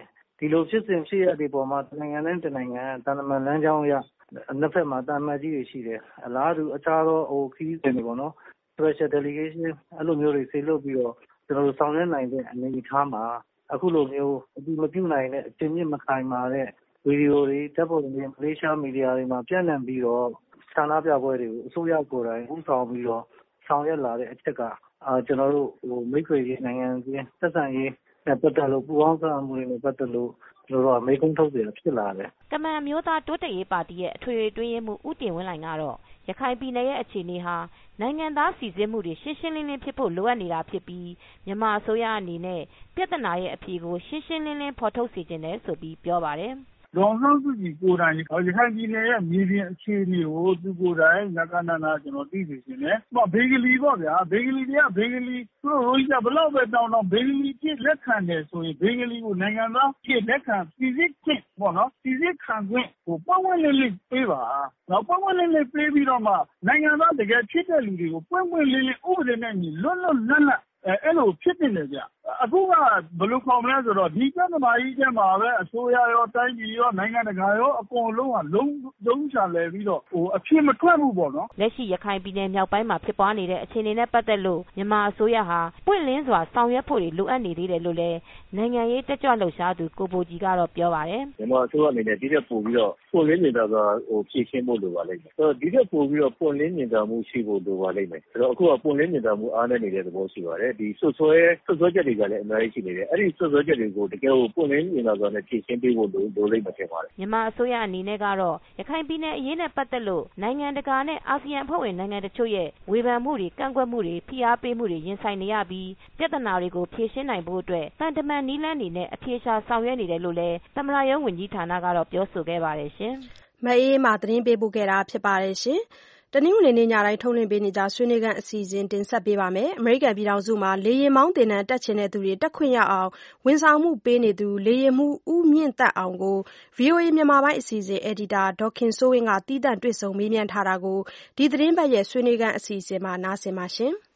Speaker 4: ဒီလိုဖြစ်စဉ်ဖြစ်ရတဲ့ပေါ်မှာနိုင်ငံတိုင်းတစ်နိုင်ငံတန်တမန်လမ်းကြောင်းရနှစ်ဖက်မှာတာမန်ကြီးတွေရှိတယ်အလားတူအခြားသောဟိုခီးစဉ်တွေပေါ့နော် special delegation အဲ့လိုမျိုးတွေဆေးလုပ်ပြီးတော့ကျွန်တော်တို့ဆောင်ရွက်နိုင်တဲ့အနေအထားမှာအခုလိုမျိုးအတိမပြုနိုင်တဲ့အချင်းချင်းမခိုင်မာတဲ့ဗီဒီယိုတွေတပ်ပေါ်တွေမလေးရှားမီဒီယာတွေမှာပြန့်နှံ့ပြီးတော့ဆန္ဒပြပွဲတွေကိုအစိုးရကိုယ်တိုင်ဥဆောင်ပြီးတော့ဆောင်ရွက်လာတဲ့အချက်ကအာကျွန်တော်တို့ဟိုမိတ်ဆွေကြီးနိုင်ငံချင်းသက်ဆိုင်ရေးနဲ့ပတ်သက်လို့ပူးပေါင်းဆောင်မှုတွေနဲ့ပတ်သက်လို့ကျွန်တော်တို့အမေကုန်းထုတ်တယ်ဖြစ်လာတယ်
Speaker 7: ကမန်မျိုးသားတိုးတက်ရေးပါတီရဲ့အထွေထွေတွင်းရေးမှုဦးတင်ဝင်းလိုင်ကတော့ရခိုင်ပြည်နယ်ရဲ့အခြေအနေဟာနိုင်ငံသားစီစစ်မှုတွေရှင်းရှင်းလင်းလင်းဖြစ်ဖို့လိုအပ်နေတာဖြစ်ပြီးမြန်မာအစိုးရအနေနဲ့ပြဿနာရဲ့အဖြေကိုရှင်းရှင်းလင်းလင်းဖော်ထုတ်စေချင်တယ်ဆိုပြီးပြောပါတယ်
Speaker 9: ဒေါ်ဆောင်စုကြည်ကိုယ်တိုင်ရခိုင်ပြည်နယ်ရဲ့မြေပြင်အခြေအနေကိုသူကိုယ်တိုင်ငါကနာနာကျွန်တော်သိစေချင်တယ်။ဟောဘေဂလီပေါ့ဗျာဘေဂလီတွေကဘေဂလီသူတို့ရိုးကြဘလောက်ပဲတောင်းတော့ဘေဂလီပြည့်လက်ခံတယ်ဆိုရင်ဘေဂလီကိုနိုင်ငံသားပြည့်လက်ခံစီစစ်ခွင့်ပေါ့နော်စီစစ်ခံခွင့်ကိုပတ်ဝန်းကျင်လေးပေးပါ။နောက်ပတ်ဝန်းကျင်လေးပေးပြီးတော့မှနိုင်ငံသားတကယ်ဖြစ်တဲ့လူတွေကိုပွင့်ပွင့်လင်းလင်းဥပဒေနဲ့ညီလွတ်လွတ်လပ်လပ်အဲအဲ့လိုဖြစ်နေတယ်ဗျအခုကဘယ်လိုခေါ်မလဲဆိုတော့ဒီပြဿနာကြီးကျမှပဲအစိုးရရောတိုင်းပြည်ရောနိုင်ငံတကာရောအကုန်လုံးကလုံးလုံးချလဲပြီးတော့ဟိုအဖြစ်မထွက်ဘူးပေါ့နော်
Speaker 7: လက်ရှိရခိုင်ပြည်နယ်မြောက်ပိုင်းမှာဖြစ်ပွားနေတဲ့အခြေအနေနဲ့ပတ်သက်လို့မြန်မာအစိုးရဟာပွင့်လင်းစွာဆောင်ရွက်ဖို့လိုအပ်နေသေးတယ်လို့လည်းနိုင်ငံရေးတက်ကြွလှုပ်ရှားသူကိုဘိုကြီးကတော့ပြောပါတယ်
Speaker 8: မြန်မာအစိုးရအနေနဲ့ဒီတက်ပို့ပြီးတော့ပွင့်လင်းမြင်သာစွာဟိုဖြည့်ရှင်းဖို့လိုပါလိမ့်မယ်ဆိုတော့ဒီတက်ပို့ပြီးတော့ပွင့်လင်းမြင်သာမှုရှိဖို့လိုပါလိမ့်မယ်ဆိုတော့အခုကပွင့်လင်းမြင်သာမှုအားနည်းနေတဲ့သဘောရှိပါတယ်ဒီဆွဆွဲဆွဆွဲချက်တွေကလည်းအများကြီးရှိနေတယ်အဲ့ဒီဆွဆွဲချက်တွေကိုတကယ်ကိုပွင့်လင်းမြင်သာစွာနဲ့ဖြည့်ရှင်းပေးဖို့လိုလိုလိမ့်မယ်ထင်ပါတယ်
Speaker 7: မြန်မာအစိုးရအနေနဲ့ကတော့ရခိုင်ပြည်နယ်အရေးနဲ့ပတ်သက်လို့နိုင်ငံတကာနဲ့အာဆီယံအဖွဲ့ဝင်နိုင်ငံတချို့ရဲ့ဝေဖန်မှုတွေကန့်ကွက်မှုတွေဖိအားပေးမှုတွေရင်ဆိုင်နေရပြီးပြဿနာတွေကိုဖြေရှင်းနိုင်ဖို့အတွက်တန်တမန်နည်းလမ်းတွေနဲ့အဖြေရှာဆောင်ရွက်နေတယ်လို့လည်းသမ္မတရုံးဝန်ကြီးဌာနကတော့ပြောဆိုခဲ့ပါတယ်ရှင်
Speaker 2: မအေးမာသတင်းပေးပို့ခဲ့တာဖြစ်ပါတယ်ရှင်တနင်္ဂနွေနေ့ညတိုင်းထုတ်လွှင့်ပေးနေကြဆွေးနွေးခန်းအစီအစဉ်တင်ဆက်ပေးပါမယ်။အမေရိကန်ပြည်ထောင်စုမှာလေယာဉ်မောင်းသင်တန်းတက်ချင်တဲ့သူတွေတက်ခွင့်ရအောင်ဝန်ဆောင်မှုပေးနေသူလေယာဉ်မှူးဦးမြင့်သက်အောင်ကို ဗွီအိုအေ မြန်မာပိုင်းအစီအစဉ်အယ်ဒီတာဒေါ်ခင်စိုးဝင်းကသီးသန့်တွေ့ဆုံမေးမြန်းထားတာကိုဒီသတင်းပတ်ရဲ့ဆွေးနွေးခန်းအစီအစဉ်မှာနားဆင်ပါရှင်။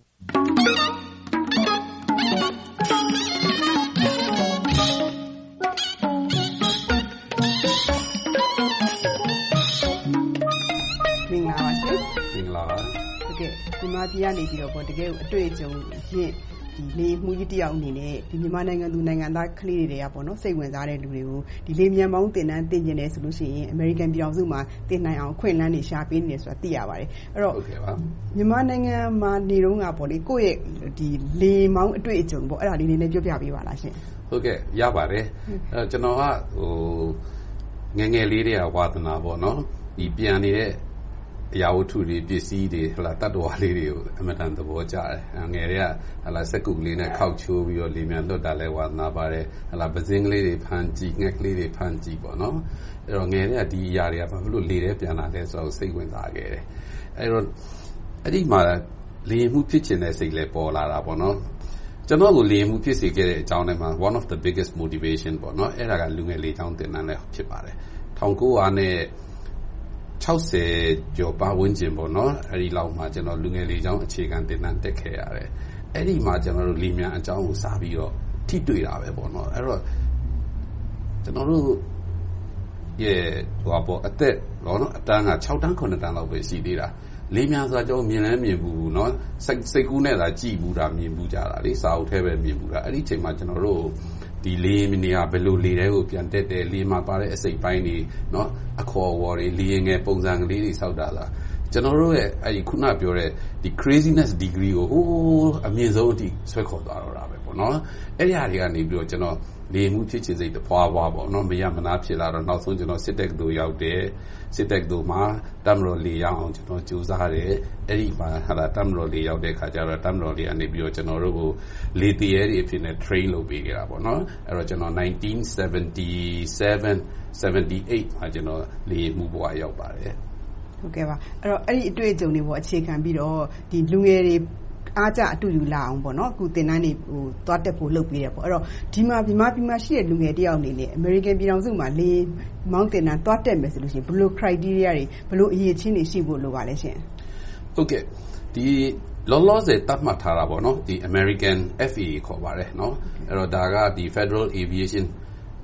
Speaker 10: မင်္ဂလာပါရှင်မင်္ဂလာပါတကယ်ဒီမှာပြည်ကနေပြီးတော့ပေါ့တကယ်အတွေ့အကြုံဖြင့်ဒီလေမှုကြီးတယောက်အနေနဲ့ဒီမြန်မာနိုင်ငံသူနိုင်ငံသားကလေးတွေကပေါ့နော်စိတ်ဝင်စားတဲ့လူတွေကိုဒီလေမြန်မောင်းတင်တန်းတင်ကျင်တယ်ဆိုလို့ရှိရင် American ပြည်အောင်စုမှာတင်နိုင်အောင်ခွင့်လန်းနေရှာပေးနေတယ်ဆိုတာသိရပါတယ်အဲ့တော့မြန်မာနိုင်ငံမှာနေတော့ကပေါ့လေကိုယ့်ရဲ့ဒီလေမောင်းအတွေ့အကြုံပေါ့အဲ့ဒါလေးနည်းနည်းပြောပြပေးပါလားရှင်
Speaker 11: ဟုတ်ကဲ့ရပါတယ်အဲ့ကျွန်တော်ကဟိုငငယ်လေးတွေကဝါသနာပေါ့နော်ဒီပြန်နေတဲ့အရာဝတ္ထုတွေပစ္စည်းတွေဟလာတတ္တဝါလေးတွေကိုအမတန်သဘောကျတယ်ငယ်တွေကဟလာစက်ကုတ်လေးနဲ့ခောက်ချိုးပြီးတော့လေမြန်လွတ်တာလဲဝါသနာပါတယ်ဟလာပဇင်းကလေးတွေဖန်ကြည့်ငှက်ကလေးတွေဖန်ကြည့်ပေါ့နော်အဲ့တော့ငယ်တွေကဒီအရာတွေကဘာလို့လေတဲ့ပြန်လာလဲဆိုတော့စိတ်ဝင်စားခဲ့တယ်အဲ့တော့အဲ့ဒီမှာလေမှုဖြစ်ချင်တဲ့စိတ်လဲပေါ်လာတာပေါ့နော်ကျွန်တော်ကိုလေမှုဖြစ်စေခဲ့တဲ့အကြောင်းတွေမှာ one of the biggest motivation ပေါ့နော်အဲ့ဒါကလူငယ်လေးချောင်းတင်တန်းလည်းဖြစ်ပါတယ်၁၉၀၀နဲ့၆၀ကျော်ပါဝန်းကျင်ပေါ့နော်အဲ့ဒီလောက်မှာကျွန်တော်လူငယ်လေးချောင်းအခြေခံတင်တန်းတက်ခဲ့ရတယ်အဲ့ဒီမှာကျွန်တော်တို့လီမြန်အကြောင်းကိုစာပြီးတော့ထိတွေ့တာပဲပေါ့နော်အဲ့တော့ကျွန်တော်တို့ရဲ့ဟိုပေါ့အသက်ပေါ့နော်အတန်းက၆တန်း၇တန်းလောက်ပဲရှိသေးတာလေးများဆိုတာကျွန်တော်မြင်လဲမြင်ဘူးเนาะစိတ်စိတ်ကူးနဲ့သာကြည်ဘူးတာမြင်ဘူးကြတာလေစာအုပ်ထဲပဲမြင်ဘူးတာအဲ့ဒီအချိန်မှာကျွန်တော်တို့ဒီလေးမနေရဘယ်လိုလေးတွေကိုပြန်တက်တယ်လေးမှာပါတဲ့အစိတ်ပိုင်းတွေเนาะအခေါ်အဝေါ်တွေလေးငယ်ပုံစံကလေးတွေစောက်တာလားကျွန်တော်တို့ရဲ့အဲ့ဒီခုနပြောတဲ့ဒီ craziness degree ကိုဟိုးအမြင့်ဆုံးအထိဆွဲခေါ်သွားတော့တာပဲပေါ့เนาะအဲ့ဒီဟာတွေကနေပြီးတော့ကျွန်တော်လေမှုဖြစ်ချင်စိတ်တဖွာဖွာပေါ့เนาะမရမနာဖြစ်လာတော့နောက်ဆုံးကျွန်တော်စစ်တက်တို့ရောက်တယ်စစ်တက်တို့မှာတမ်ရော်လေးရောက်အောင်ကျွန်တော်ကြိုးစားတယ်အဲ့ဒီမှာဟာလာတမ်ရော်လေးရောက်တဲ့ခါကျတော့တမ်ရော်လေးကနေပြီးတော့ကျွန်တော်တို့ကိုလေတရဲတွေအဖြစ်နဲ့ train လုပ်ပေးကြတာပေါ့เนาะအဲ့တော့ကျွန်တော်nineteen seventy-seven seventy-eightမှာကျွန်တော်လေမှုဘဝရောက်ပါတယ်
Speaker 10: ဟုတ်ကဲ့ပါအဲ့တော့အဲ့ဒီအတွေ့အကြုံတွေပေါ့အခြေခံပြီးတော့ဒီလူငယ်တွေအားကြအတူတူလာအောင်ပေါ့နော်အခုသင်တန်းတွေဟိုသွားတက်ဖို့လုပ်ပေးတယ်ပေါ့အဲ့တော့ဒီမှာဒီမှာဒီမှာရှိတဲ့လူငယ်တယောက်အနေနဲ့ American ပြည်ထောင်စုမှာလေမောင်းသင်တန်းသွားတက်မယ်ဆိုလို့ရှိရင်ဘယ်လို criteria တွေဘယ်လိုအရေးချင်းတွေရှိဖို့လိုပါလဲရှင်
Speaker 11: ဟုတ်ကဲ့ဒီလောလောဆယ်တတ်မှတ်ထားတာပေါ့နော်ဒီ American F A A ခေါ်ပါတယ်နော်အဲ့တော့ဒါကဒီ Federal Aviation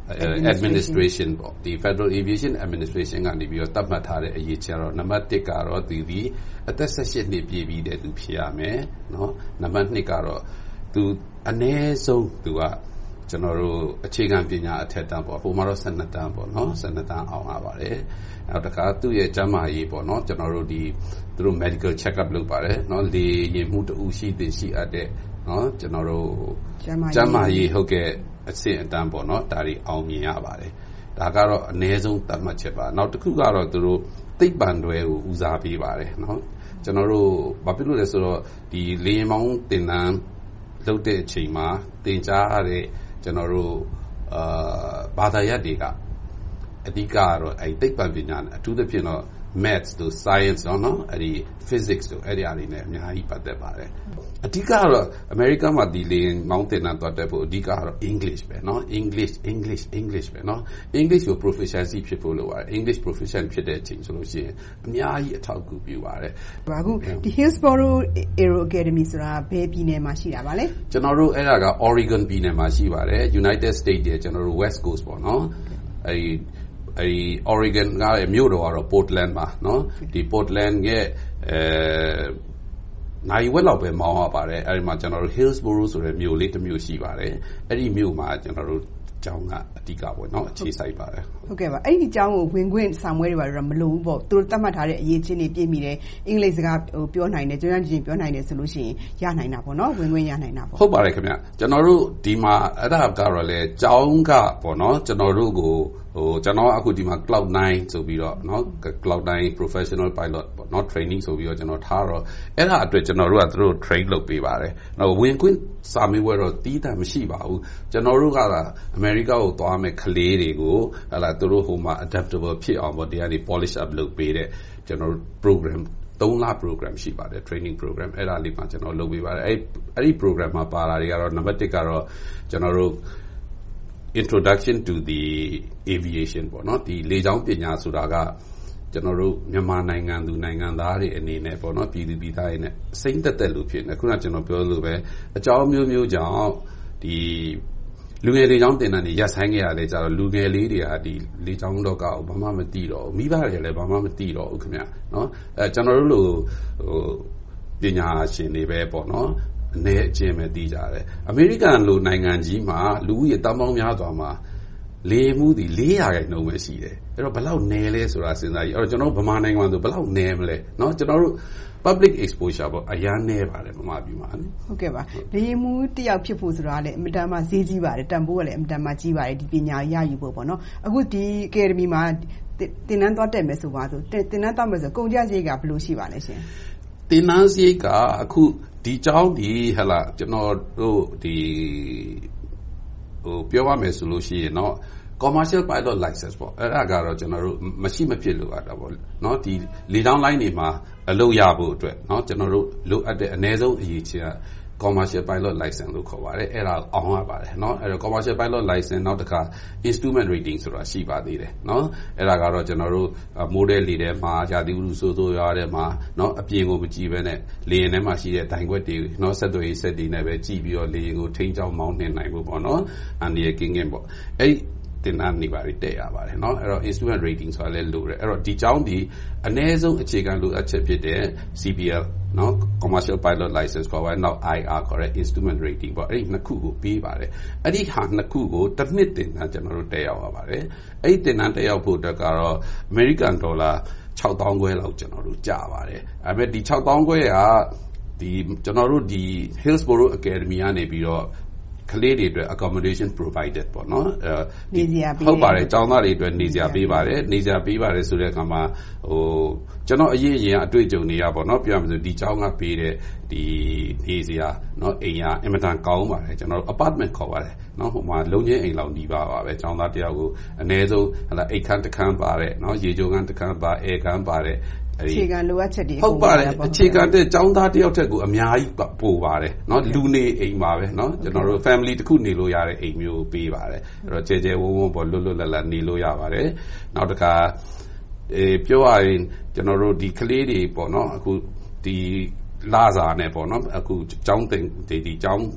Speaker 11: administration ပေါ့ဒီ Federal Aviation Administration ကနေပြီးတော့သတ်မှတ်ထားတဲ့အရေးချတော့နံပါတ်တစ်ကတော့သူဒီအသက်၁၈နှစ်ပြည့်ပြီးတဲ့သူဖြစ်ရမယ်เนาะနံပါတ်နှစ်ကတော့သူအနည်းဆုံးသူကကျွန်တော်တို့အခြေခံပညာအထက်တန်းပေါ့ပုံမှန်တော့၁၂တန်းပေါ့เนาะ၁၂တန်းအောင်ရပါတယ်နောက်တစ်ခါသူ့ရဲ့ကျန်းမာရေးပေါ့เนาะကျွန်တော်တို့ဒီသူတို့ medical check up လုပ်ပါတယ်เนาะလေရင်မှုတူရှိတင်ရှိအပ်တဲ့เนาะကျွန်တော်တို့ကျန်းမာရေးဟုတ်ကဲ့အဆင့်အတန်းပေါ့เนาะဒါတွေအောင်မြင်ရပါတယ်ဒါကတော့အနည်းဆုံးသတ်မှတ်ချက်ပါနောက်တစ်ခုကတော့သူတို့သိပ္ပံတွဲကိုဦးစားပေးပါတယ်เนาะကျွန်တော်တို့ဘာဖြစ်လို့လဲဆိုတော့ဒီလေရင်မောင်းတင်တန်းလုပ်တဲ့အချိန်မှာတင်ကြားရတဲ့ကျွန်တော်တို့အာဘာသာရပ်တွေကအဓိကကတော့အဲသိပ္ပံပညာနဲ့အထူးသဖြင့်တော့ maths တို့ science တော့နော်အဲဒီ physics တို့အဲ့ဒီအရာတွေနဲ့အများကြီးပတ်သက်ပါတယ်အဓိကကတော့ America မှာဒီလေမောင်းတင်တန်းသွားတက်ဖို့အဓိကကတော့ English ပဲเนาะ English English English ပဲเนาะ English ကို proficiency ဖြစ်ဖို့လိုပါတယ် English proficient ဖြစ်တဲ့အချိန်ဆိုလို့ရှိရင်အများကြီးအထောက်အကူပြုပါတယ်
Speaker 10: အခုဒီ Hillsborough Aero Academy ဆိုတာဘယ်ပြည်နယ်မှာရှိတာပါလဲ
Speaker 11: ကျွန်တော်တို့အဲ့ဒါက Oregon ပြည်နယ်မှာရှိပါတယ် United States ရဲ့ကျွန်တော်တို့ West Coast ပေါ့เนาะအဲဒီအဲ Oregon ကမြို့တော်ကတော့ Portland ပါเนาะဒီ Portland ရဲ့အဲနိုင်ဝက်လောက်ပဲမောင်းရပါတယ်အဲဒီမှာကျွန်တော်တို့ Hillsborough ဆိုတဲ့မြို့လေးတစ်မြို့ရှိပါတယ်အဲ့ဒီမြို့မှာကျွန်တော်တို့ကျောင်းကအဓိကပေါ့เนาะအခြေစိုက်ပါတယ်
Speaker 10: ဟုတ်ကဲ့ပါအဲ့ဒီကျောင်းကိုဝင်ခွင့်ဆောင်ပွဲတွေပါတော့မလိုဘူးပေါ့သူတို့သတ်မှတ်ထားတဲ့အရေးချင်းတွေပြည့်မိတယ်အင်္ဂလိပ်စကားဟိုပြောနိုင်တယ်ကျွမ်းကျင်ပြောနိုင်တယ်ဆိုလို့ရှိရင်ရနိုင်တာပေါ့เนาะဝင်ခွင့်ရနိုင်တာပေါ့
Speaker 11: ဟုတ်ပါတယ်ခင်ဗျကျွန်တော်တို့ဒီမှာအဲ့ဒါကတော့လေကျောင်းကပေါ့เนาะကျွန်တော်တို့ကိုဟိုကျွန်တော်အခုဒီမှာ Cloud နိုင်ဆိုပြီးတော့เนาะ Cloud နိုင် Professional Pilot ပေါ့เนาะ training ဆိုပြီးတော့ကျွန်တော်ထားတော့အဲ့ဒါအတွက်ကျွန်တော်တို့ကသူတို့ train လုပ်ပေးပါတယ်နောက်ဝင်ခွင့်စာမေးပွဲတော့တီးတာမရှိပါဘူးကျွန်တော်တို့ကအမေရိကကိုသွားမယ်ကလေးတွေကိုဟလာသူတို့ဟိုမှာ adaptable ဖြစ်အောင်ပေါ့တရားတွေ polish up လုပ်ပေးတဲ့ကျွန်တော်တို့ programသုံးလ program ရှိပါတယ် training program အဲ့ဒါလေးမှကျွန်တော်လုပ်ပေးပါတယ်အဲ့အဲ့ဒီ program မှာပါလာတွေကတော့နံပါတ်တစ်ကတော့ကျွန်တော်တို့introduction to the aviation ပေါ့เนาะဒီလေကြောင်းပညာဆိုတာကကျွန်တော်တို့မြန်မာနိုင်ငံသူနိုင်ငံသားတွေအနေနဲ့ပေါ့เนาะပြည်သူပြည်သားတွေနဲ့စိမ့်သက်သက်လို့ဖြစ်နေခုနကကျွန်တော်ပြောလို့ပဲအကြောင်းမျိုးမျိုးကြောင့်ဒီလူငယ်လေကြောင်းတင်တန်းတွေရပ်ဆိုင်းခဲ့ရတယ်ကြတော့လူငယ်လေးတွေကဒီလေကြောင်းတော့ကဘာမှမသိတော့မိဘတွေလည်းဘာမှမသိတော့ဘူးခင်ဗျเนาะအဲကျွန်တော်တို့လိုဟိုပညာရှင်တွေပဲပေါ့เนาะအနေအချင်းပဲသိကြတယ်အမေရိကန်လိုနိုင်ငံကြီးမှာလူဦးရေတန်းပေါင်းများစွာမှာလေမှုဒီ၄ရာခိုင်နှုန်းပဲရှိတယ်အဲ့တော့ဘယ်လောက်နည်းလဲဆိုတာစဉ်းစားကြည့်အဲ့တော့ကျွန်တော်တို့ဗမာနိုင်ငံမှာဆိုဘယ်လောက်နည်းမလဲเนาะကျွန်တော်တို့ public exposure ပေါ့အရန်နည်းပါတယ်ဗမာပြည်မှာနိ
Speaker 10: ဟုတ်ကဲ့ပါလေမှုတယောက်ဖြစ်ဖို့ဆိုတာလည်းအင်တာမှာဈေးကြီးပါတယ်တန်ဖိုးကလည်းအင်တာမှာကြီးပါတယ်ဒီပညာရယူဖို့ပေါ့เนาะအခုဒီ academy မှာတင်နန်းသွားတက်မယ်ဆိုပါဆိုတင်နန်းသွားမယ်ဆိုကုန်ကြစရိတ်ကဘယ်လိုရှိပါလဲရှင်
Speaker 11: တင်နန်းစရိတ်ကအခုဒီကျောင်းဒီဟလာကျွန်တော်တို့ဒီဟိုပြောရမယ်ဆိုလို့ရှိရင်เนาะ commercial pilot license ပေါ့အဲ့ဒါကတော့ကျွန်တော်တို့မရှိမဖြစ်လို့ရတာပေါ့เนาะဒီလေကြောင်းလိုင်းတွေမှာအလုပ်ရဖို့အတွက်เนาะကျွန်တော်တို့လိုအပ်တဲ့အနည်းဆုံးအရေးကြီးတာ commercial pilot license လို့ခေါ်ပါတယ်အဲ့ဒါအောင်ရပါတယ်เนาะအဲ့တော့ commercial pilot license နောက်တစ်ခါ instrument rating ဆိုတာရှိပါသေးတယ်เนาะအဲ့ဒါကတော့ကျွန်တော်တို့ model လေးထဲမှာယာတိဥရုစိုးစိုးရွားထဲမှာเนาะအပြင်ကိုမကြည့်ဘဲနဲ့လေယာဉ်ထဲမှာရှိတဲ့ဒိုင်ခွက်တွေเนาะဆက်သွယ်ရေးစက်တွေနဲ့ပဲကြည့်ပြီးတော့လေယာဉ်ကိုထိန်းချောင်းမောင်းနှင်နိုင်ဖို့ပေါ့เนาะအန်ဒီရဲ့ကင်းကင်းပေါ့အဲ့တင်နန်းနေပါတက်ရပါတယ်เนาะအဲ့တော့ instrument rating ဆိုတာလည်းလိုတယ်အဲ့တော့ဒီကျောင်းဒီအနည်းဆုံးအခြေခံလိုအပ်ချက်ဖြစ်တဲ့ C P L เนาะ commercial pilot license ခေါ်ပါတယ်နောက် I R ခေါ်တဲ့ instrument rating ပေါ့အဲ့ဒီနှစ်ခုကိုပေးပါတယ်အဲ့ဒီဟာနှစ်ခုကိုတစ်နှစ်တင်နန်းကျွန်တော်တို့တက်ရောက်ရပါတယ်အဲ့ဒီတင်နန်းတက်ရောက်ဖို့အတွက်ကတော့ American dollar ၆သောင်းခွဲလောက်ကျွန်တော်တို့ကြာပါတယ်အဲ့မဲ့ဒီ၆သောင်းခွဲကဒီကျွန်တော်တို့ဒီ Hillsborough Academy ကနေပြီးတော့ကလေးတွေအတွက် accommodation provided ပေါ့နော်
Speaker 10: နေစရာပေး
Speaker 11: ဟုတ်ပါတယ်ကျောင်းသားတွေအတွက်နေစရာပေးပါတယ်နေစရာပေးပါတယ်ဆိုတဲ့အခါမှာဟိုကျွန်တော်အရင်အရင်အတွေ့အကြုံတွေရပေါ့နော်ပြောရမယ်ဆိုဒီကျောင်းကပေးတဲ့ဒီနေစရာเนาะအိမ်ကအင်မတန်ကောင်းပါတယ်ကျွန်တော်တို့ apartment ခေါ်ပါတယ်เนาะဟိုမှာလုံးချင်းအိမ်လောက်ညီပါပါပဲကျောင်းသားတယောက်ကိုအနည်းဆုံးဟလာအိတ်ခမ်းတစ်ခမ်းပါတယ်เนาะရေချိုခမ်းတစ်ခမ်းပါအဲခမ်းပါတယ်
Speaker 10: အခြေခံလိုအပ်ချက်တွေ
Speaker 11: ဟုတ်ပါတယ်အခြေခံတဲ့ကျောင်းသားတယောက်ထက်ကိုအများကြီးပို့ပါတယ်เนาะလူနေအိမ်ပါပဲเนาะကျွန်တော်တို့ family တစ်ခုနေလို့ရတဲ့အိမ်မျိုးပေးပါတယ်အဲ့တော့ကျဲကျဲဝုန်းဝုန်းပေါ့လွတ်လွတ်လပ်လပ်နေလို့ရပါတယ်နောက်တစ်ခါအဲပြောရရင်ကျွန်တော်တို့ဒီကလေးတွေပေါ့เนาะအခုဒီလာစာနဲ့ပေါ့เนาะအခုကျောင်းတင်ဒီဒီကျောင်း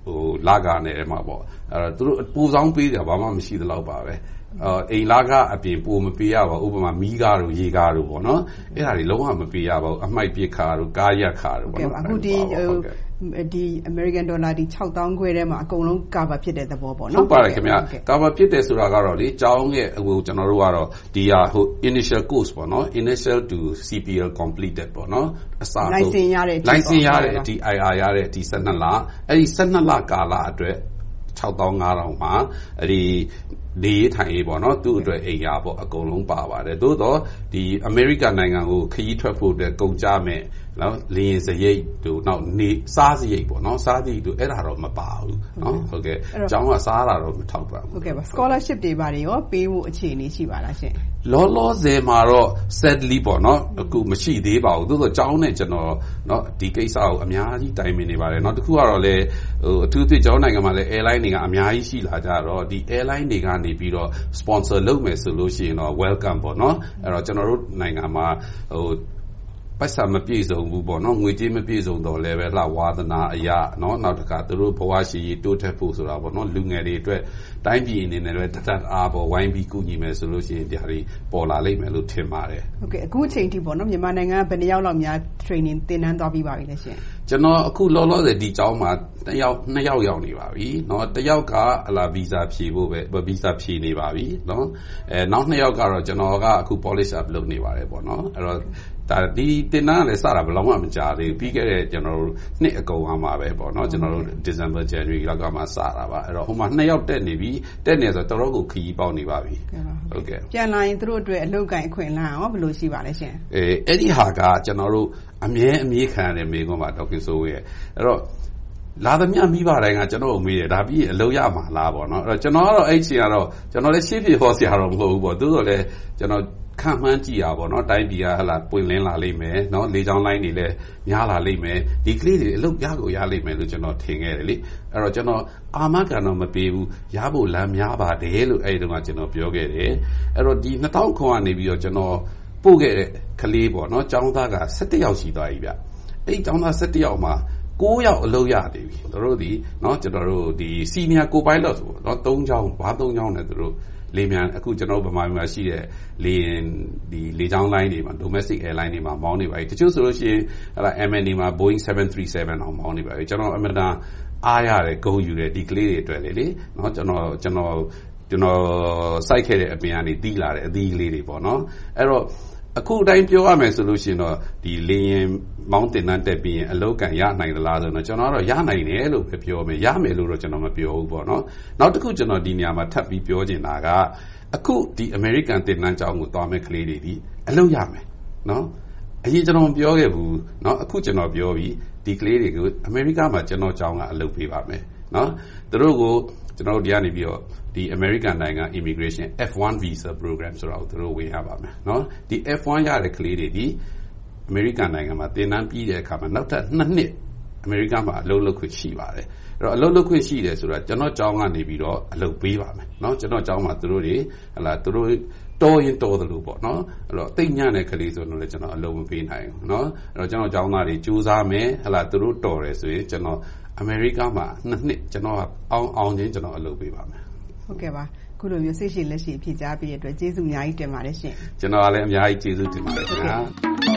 Speaker 11: ဟိုလာကနေမှာပေါ့အဲ့တော့သူတို့ပူဆောင်ပေးကြဘာမှမရှိသလောက်ပါပဲအော်အိမ်လာကအပြင်ပိုမပေးရပါဥပမာမီးကားတို့ရေကားတို့ပေါ့နော်အဲ့ဒါတွေလုံးဝမပေးရပါဘူးအမိုက်ပစ်ခါတို့ကားရက်ခါတို့ပေါ့နော်
Speaker 10: အခုဒီဒီ American dollar ဒီ၆သောင်းခွဲထဲမှာအကုန်လုံး cover ဖြစ်တဲ့သဘောပေါ့နော်
Speaker 11: ဟုတ်ပါတယ်ခင်ဗျာ cover ဖြစ်တယ်ဆိုတာကတော့လေကျောင်းရဲ့ဟိုကျွန်တော်တို့ကတော့ဒီဟာဟို initial course ပေါ့နော် initial to စီ ပီ แอล completed ပေါ့နော်
Speaker 10: အစား license ရတဲ့အထိ
Speaker 11: license ရတဲ့အထိ အိုင် အာ ရတဲ့အထိtwelveလအဲ့ဒီtwelveလကာလအတွက်၆သောင်း၅ထောင်မှာအဲ့ဒီနေထိုင်ရေးပေါ့နော်သူ့အတွက်အိမ်ရပေါ့အကုန်လုံးပါပါတယ်သို့တော့ဒီအမေရိကန်နိုင်ငံကိုခရီးထွက်ဖို့အတွက်ကုန်ကြမဲ့နော်လင်းစရိတ်တို့နောက်နေစားစရိတ်ပေါ့နော်စားစရိတ်တို့အဲ့ဒါတော့မပါဘူးနော်ဟုတ်ကဲ့အကြောင်းကစားတာတော့မထောက်ပံ့ဘူး
Speaker 10: ဟုတ်ကဲ့ပါ scholarship တွေပါတွေရောပေးဖို့အခြေအနေရှိပါလားရှင်
Speaker 11: လောလောဆယ်မှာတော့ sadly ပေါ့နော်အခုမရှိသေးပါဘူးသို့သောကျောင်းနဲ့ကျွန်တော်နော်ဒီကိစ္စကိုအများကြီးတိုင်ပင်နေပါတယ်နောက်တစ်ခုကတော့လေဟိုအထူးသဖြင့်ကျောင်းနိုင်ငံမှာလည်း airline တွေကအများကြီးရှိလာကြတော့ဒီ airline တွေကနေပြီးတော့ sponsor လုပ်မယ်ဆိုလို့ရှိရင်တော့ welcome ပေါ့နော်အဲ့တော့ကျွန်တော်တို့နိုင်ငံမှာဟိုပတ်စံမပြည့်စုံဘူးပေါ့နော်ငွေကြေးမပြည့်စုံတော့လည်းပဲလှဝါသနာအရာနော်နောက်တစ်ခါသူတို့ဘဝရှိရေးတိုးတက်ဖို့ဆိုတာပေါ့နော်လူငယ်တွေအတွက်တိုင်းပြည်အနေနဲ့လည်းတတ်အားပေါ်ဝိုင်းပြီးကူညီမယ်ဆိုလို့ရှိရင်ဒါတွေပေါ်လာလိမ့်မယ်လို့ထင်ပါတယ်
Speaker 10: ဟုတ်ကဲ့အခုအချိန်ထိပေါ့နော်မြန်မာနိုင်ငံကဘယ်နှယောက်လောက်များ training သင်တန်းသွားပြီးပါပြီလဲရှင်
Speaker 11: ကျွန်တော်အခုလောလောဆယ်ဒီကျောင်းမှာတစ်ယောက်နှစ်ယောက်ရောက်နေပါပြီเนาะတစ်ယောက်ကဟလာဗီဇာဖြေဖို့ပဲဗီဇာဖြေနေပါပြီเนาะအဲနောက်နှစ်ယောက်ကတော့ကျွန်တော်ကအခု polish up လုပ်နေပါတယ်ပေါ့เนาะအဲ့တော့ဒါဒီတင်တန်းကလည်းစတာဘယ်လောက်မှမကြာသေးဘူးပြီးခဲ့တဲ့ကျွန်တော်တို့နှစ်အကုန်အောင်မှာပဲပေါ့เนาะကျွန်တော်တို့ December January လောက်ကမှစတာပါအဲ့တော့ဟိုမှာနှစ်ယောက်တက်နေပြီတက်နေဆိုတော့တော်တော်ကိုခရီးပေါက်နေပါပြီ
Speaker 10: ဟုတ်ကဲ့ပြန်လာရင်သူတို့အတွက်အလုပ်ကိုင်အခွင့်အလမ်းရောဘယ်လိုရှိပါလဲရှင်
Speaker 11: အဲအဲ့ဒီဟာကကျွန်တော်တို့အမြဲအမြဲခံရတဲ့မိကွန်းပါဒေါက်ခင်စိုးရဲ့အဲ့တော့လာသမျှမိဘတိုင်းကကျွန်တော်ကိုမေးတယ်ဒါပြီးအလုပ်ရမှာလားပေါ့နော်အဲ့တော့ကျွန်တော်ကတော့အဲ့ချိန်ကတော့ကျွန်တော်လည်းရှေ့ပြေဟောဆရာတော့မဟုတ်ဘူးပေါ့သို့တော်လည်းကျွန်တော်ခံမှန်းကြည့်ရပါတော့တိုင်းပြည်ကဟလာပွင့်လင်းလာလိမ့်မယ်နော်လေချောင်းလိုင်းတွေလည်းများလာလိမ့်မယ်ဒီကလေးတွေအလုပ်ရကိုရလိမ့်မယ်လို့ကျွန်တော်ထင်ခဲ့တယ်လေအဲ့တော့ကျွန်တော်အာမခံတော့မပေးဘူးရဖို့လမ်းများပါတယ်လို့အဲ့ဒီတော့ကျွန်တော်ပြောခဲ့တယ်အဲ့တော့ဒီtwo thousand nineကနေပြီးတော့ကျွန်တော်ပို့ခဲ့တဲ့ကလေးပေါ့နော်ကျောင်းသားကsevenယောက်ရှိသွားပြီဗျအဲ့ဒီကျောင်းသားsevenယောက်မှာnineယောက်အလုပ်ရသေးပြီတို့တို့ဒီเนาะကျွန်တော်တို့ဒီ senior co-pilot ဆိုเนาะthreeကျောင်းဘာthreeကျောင်းနဲ့တို့လေမြန်အခုကျွန်တော်ဗမာပြည်မှာရှိတဲ့လေဒီလေကြောင်းလိုင်းတွေမှာ domestic airline တွေမှာမောင်းနေပါပြီတချို့ဆိုလို့ရှိရင်ဟလာ M N A မှာ Boeing seven thirty-seven အောင်မောင်းနေပါပြီကျွန်တော်အမှန်တန်အားရတယ်ဂုဏ်ယူတယ်ဒီကလေးတွေအတွက်လေလေเนาะကျွန်တော်ကျွန်တော်ကျွန်တော်စိုက်ခဲ့တဲ့အပင်ကနေတီးလာတဲ့အသီးလေးတွေပေါ့เนาะအဲ့တော့အခုအတိုင်းပြောရမယ်ဆိုလို့ရှိရင်တော့ဒီလေရင်မောင်းတင်နှံတက်ပြီးရင်အလောက်ကန်ရနိုင်သလားဆိုတော့ကျွန်တော်ကတော့ရနိုင်တယ်လို့ပဲပြောမယ်ရမယ်လို့တော့ကျွန်တော်မပြောဘူးပေါ့နော်နောက်တစ်ခုကျွန်တော်ဒီနေရာမှာထပ်ပြီးပြောချင်တာကအခုဒီ American တင်နှံကျောင်းကိုသွားမဲ့ကလေးတွေဒီအလောက်ရမယ်နော်အရင်ကျွန်တော်ပြောခဲ့ဘူးနော်အခုကျွန်တော်ပြောပြီးဒီကလေးတွေကို America မှာကျွန်တော်ကျောင်းကအလုပ်ပေးပါမယ်နော်သူတို့ကိုကျွန်တော်တို့ဒီကနေပြီးတော့ဒီ American နိုင်ငံ immigration F one visa program ဆိုတာကိုသူတို့ဝင်ရပါမယ်เนาะဒီ F one ရတဲ့ကလေးတွေဒီ American နိုင်ငံမှာသင်တန်းပြီးတဲ့အခါမှာနောက်ထပ်twoနှစ် American မှာအလုပ်လုပ်ခွင့်ရှိပါတယ်အဲ့တော့အလုပ်လုပ်ခွင့်ရှိတယ်ဆိုတာကျွန်တော်ကျောင်းကနေပြီးတော့အလုပ်ပေးပါမယ်เนาะကျွန်တော်ကျောင်းမှာသူတို့တွေဟလာသူတို့တော်ရင်တော်တယ်လို့ပေါ့เนาะအဲ့တော့တိတ်ညံ့တဲ့ကလေးဆိုတော့လည်းကျွန်တော်အလုပ်မပေးနိုင်ဘူးเนาะအဲ့တော့ကျွန်တော်ကျောင်းသားတွေစူးစမ်းမယ်ဟလာသူတို့တော်တယ်ဆိုရင်ကျွန်တော်အမေရိကမှာtwoနှစ်ကျွန်တော်အောင်အောင်ချင်းကျွန်တော်အလုပ်ပေးပါမယ်
Speaker 10: ဟုတ်ကဲ့ပါခုလိုမျိုးစိတ်ရှိလက်ရှိဖြည့်ကြားပေးတဲ့အတွက်ကျေးဇူးအများကြီးတင်ပါတယ်ရှင်
Speaker 11: ကျွန်တော်ကလည်းအများကြီးကျေးဇူးတင်ပါတယ်ခင်ဗျာ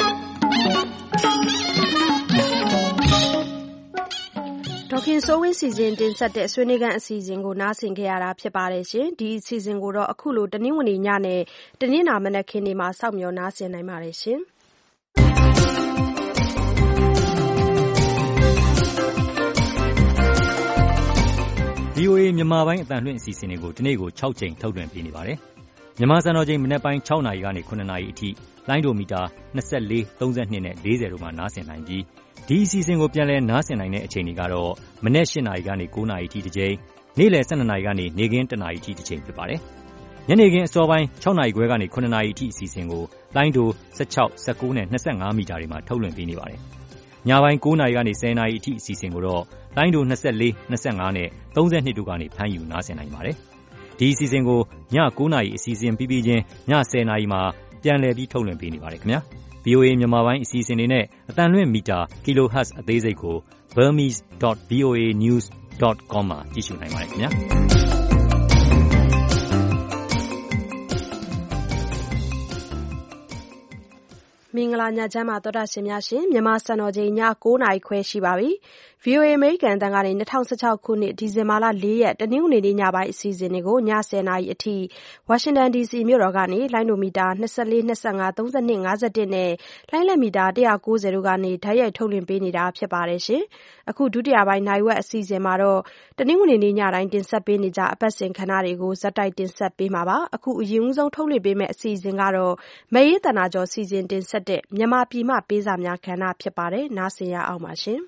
Speaker 2: ဒေါခင်စိုးဝင်းစီစဉ်တင်ဆက်တဲ့ဆွေးနွေးခန်းအစီအစဉ်ကိုနားဆင်ကြရတာဖြစ်ပါတယ်ရှင်ဒီအစီအစဉ်ကိုတော့အခုလိုတနင်္ဂနွေညနဲ့တနင်္လာမနက်ခင်းတွေမှာစောင့်မျှော်နားဆင်နိုင်ပါတယ်ရှင်
Speaker 6: V O A မြန်မာပိုင်းအသံလွှင့်အစီအစဉ်တွေကိုဒီနေ့ကိုsixကြိမ်ထုတ်လွှင့်ပေးနေပါတယ်။မြန်မာစံတော်ချိန်မနက်ပိုင်းsixနာရီကနေsevenနာရီအထိလိုင်းဒိုမီတာtwenty-four, thirty-twoနဲ့fortyတို့မှာနားဆင်နိုင်ပြီးဒီအစီအစဉ်ကိုပြန်လည်နားဆင်နိုင်တဲ့အချိန်တွေကတော့မနက်eightနာရီကနေnineနာရီအထိတစ်ကြိမ်နေ့လယ်twelveနာရီကနေနေ့ခင်းoneနာရီအထိတစ်ကြိမ်ဖြစ်ပါတယ်။ညနေခင်းအစောပိုင်းsixနာရီခွဲကနေsevenနာရီအထိအစီအစဉ်ကိုလိုင်းဒိုsixteen, nineteenနဲ့twenty-fiveမီတာတွေမှာထုတ်လွှင့်ပေးနေပါတယ်။ညပိုင်းnineနာရီကနေtenနာရီအထိအစီအစဉ်ကိုတော့လိုင်းဒိုtwenty-four, twenty-fiveနဲ့thirty-twoတို့ကနေဖမ်းယူနားဆင်နိုင်ပါတယ်။ဒီအစီအစဉ်ကိုညnineနာရီအစီအစဉ်ပြီးပြီးချင်းညtenနာရီမှာပြန်လည်ပြီးထုတ်လွှင့်ပေးနေပါတယ်ခင်ဗျာ။ V O A မြန်မာပိုင်းအစီအစဉ်တွေနဲ့အတန်လွှင့်မီတာ kilohertz အသေးစိတ်ကို burmese dot voa news ဒတ်ကောမ် မှာကြည့်ရှုနိုင်ပါတယ်ခင်ဗျာ
Speaker 2: မင်္ဂလာညချမ်းပါသောတာရှင်များရှင်မြန်မာစံတော်ချိန်ည၉နာရီခွဲရှိပါပြီ ဗီအိုအေ အမေရိကန်အသံကနေ၂၀၁၆ခုနှစ်ဒီဇင်ဘာလ၄ရက်တနင်္ဂနွေနေ့ညပိုင်းအစီအစဉ်တွေကိုည၁၀နာရီအထိဝါရှင်တန်ဒီစီမြို့တော်ကနေလိုင်းဒိုမီတာ၂၄ ၂၅ ၃၂ ၅၁နဲ့လိုင်းလက်မီတာ၁၉၀တို့ကနေဓာတ်ရိုက်ထုတ်လွှင့်ပေးနေတာဖြစ်ပါတယ်ရှင်အခုဒုတိယပိုင်းနိုင်ဝက်အစီအစဉ်မှာတော့တနင်္ဂနွေနေ့ညတိုင်းတင်ဆက်ပေးနေကြအပတ်စဉ်ခဏတွေကိုဇက်တိုက်တင်ဆက်ပေးမှာပါအခုအရင်ဆုံးထုတ်လွှင့်ပေးမယ့်အစီအစဉ်ကတော့မရေးတနာကျော်စီစဉ်တင်ဆက်တဲ့မြန်မာပြည်မှပေးစာများခဏဖြစ်ပါတယ်နားဆင်ရအောင်ပါရှင်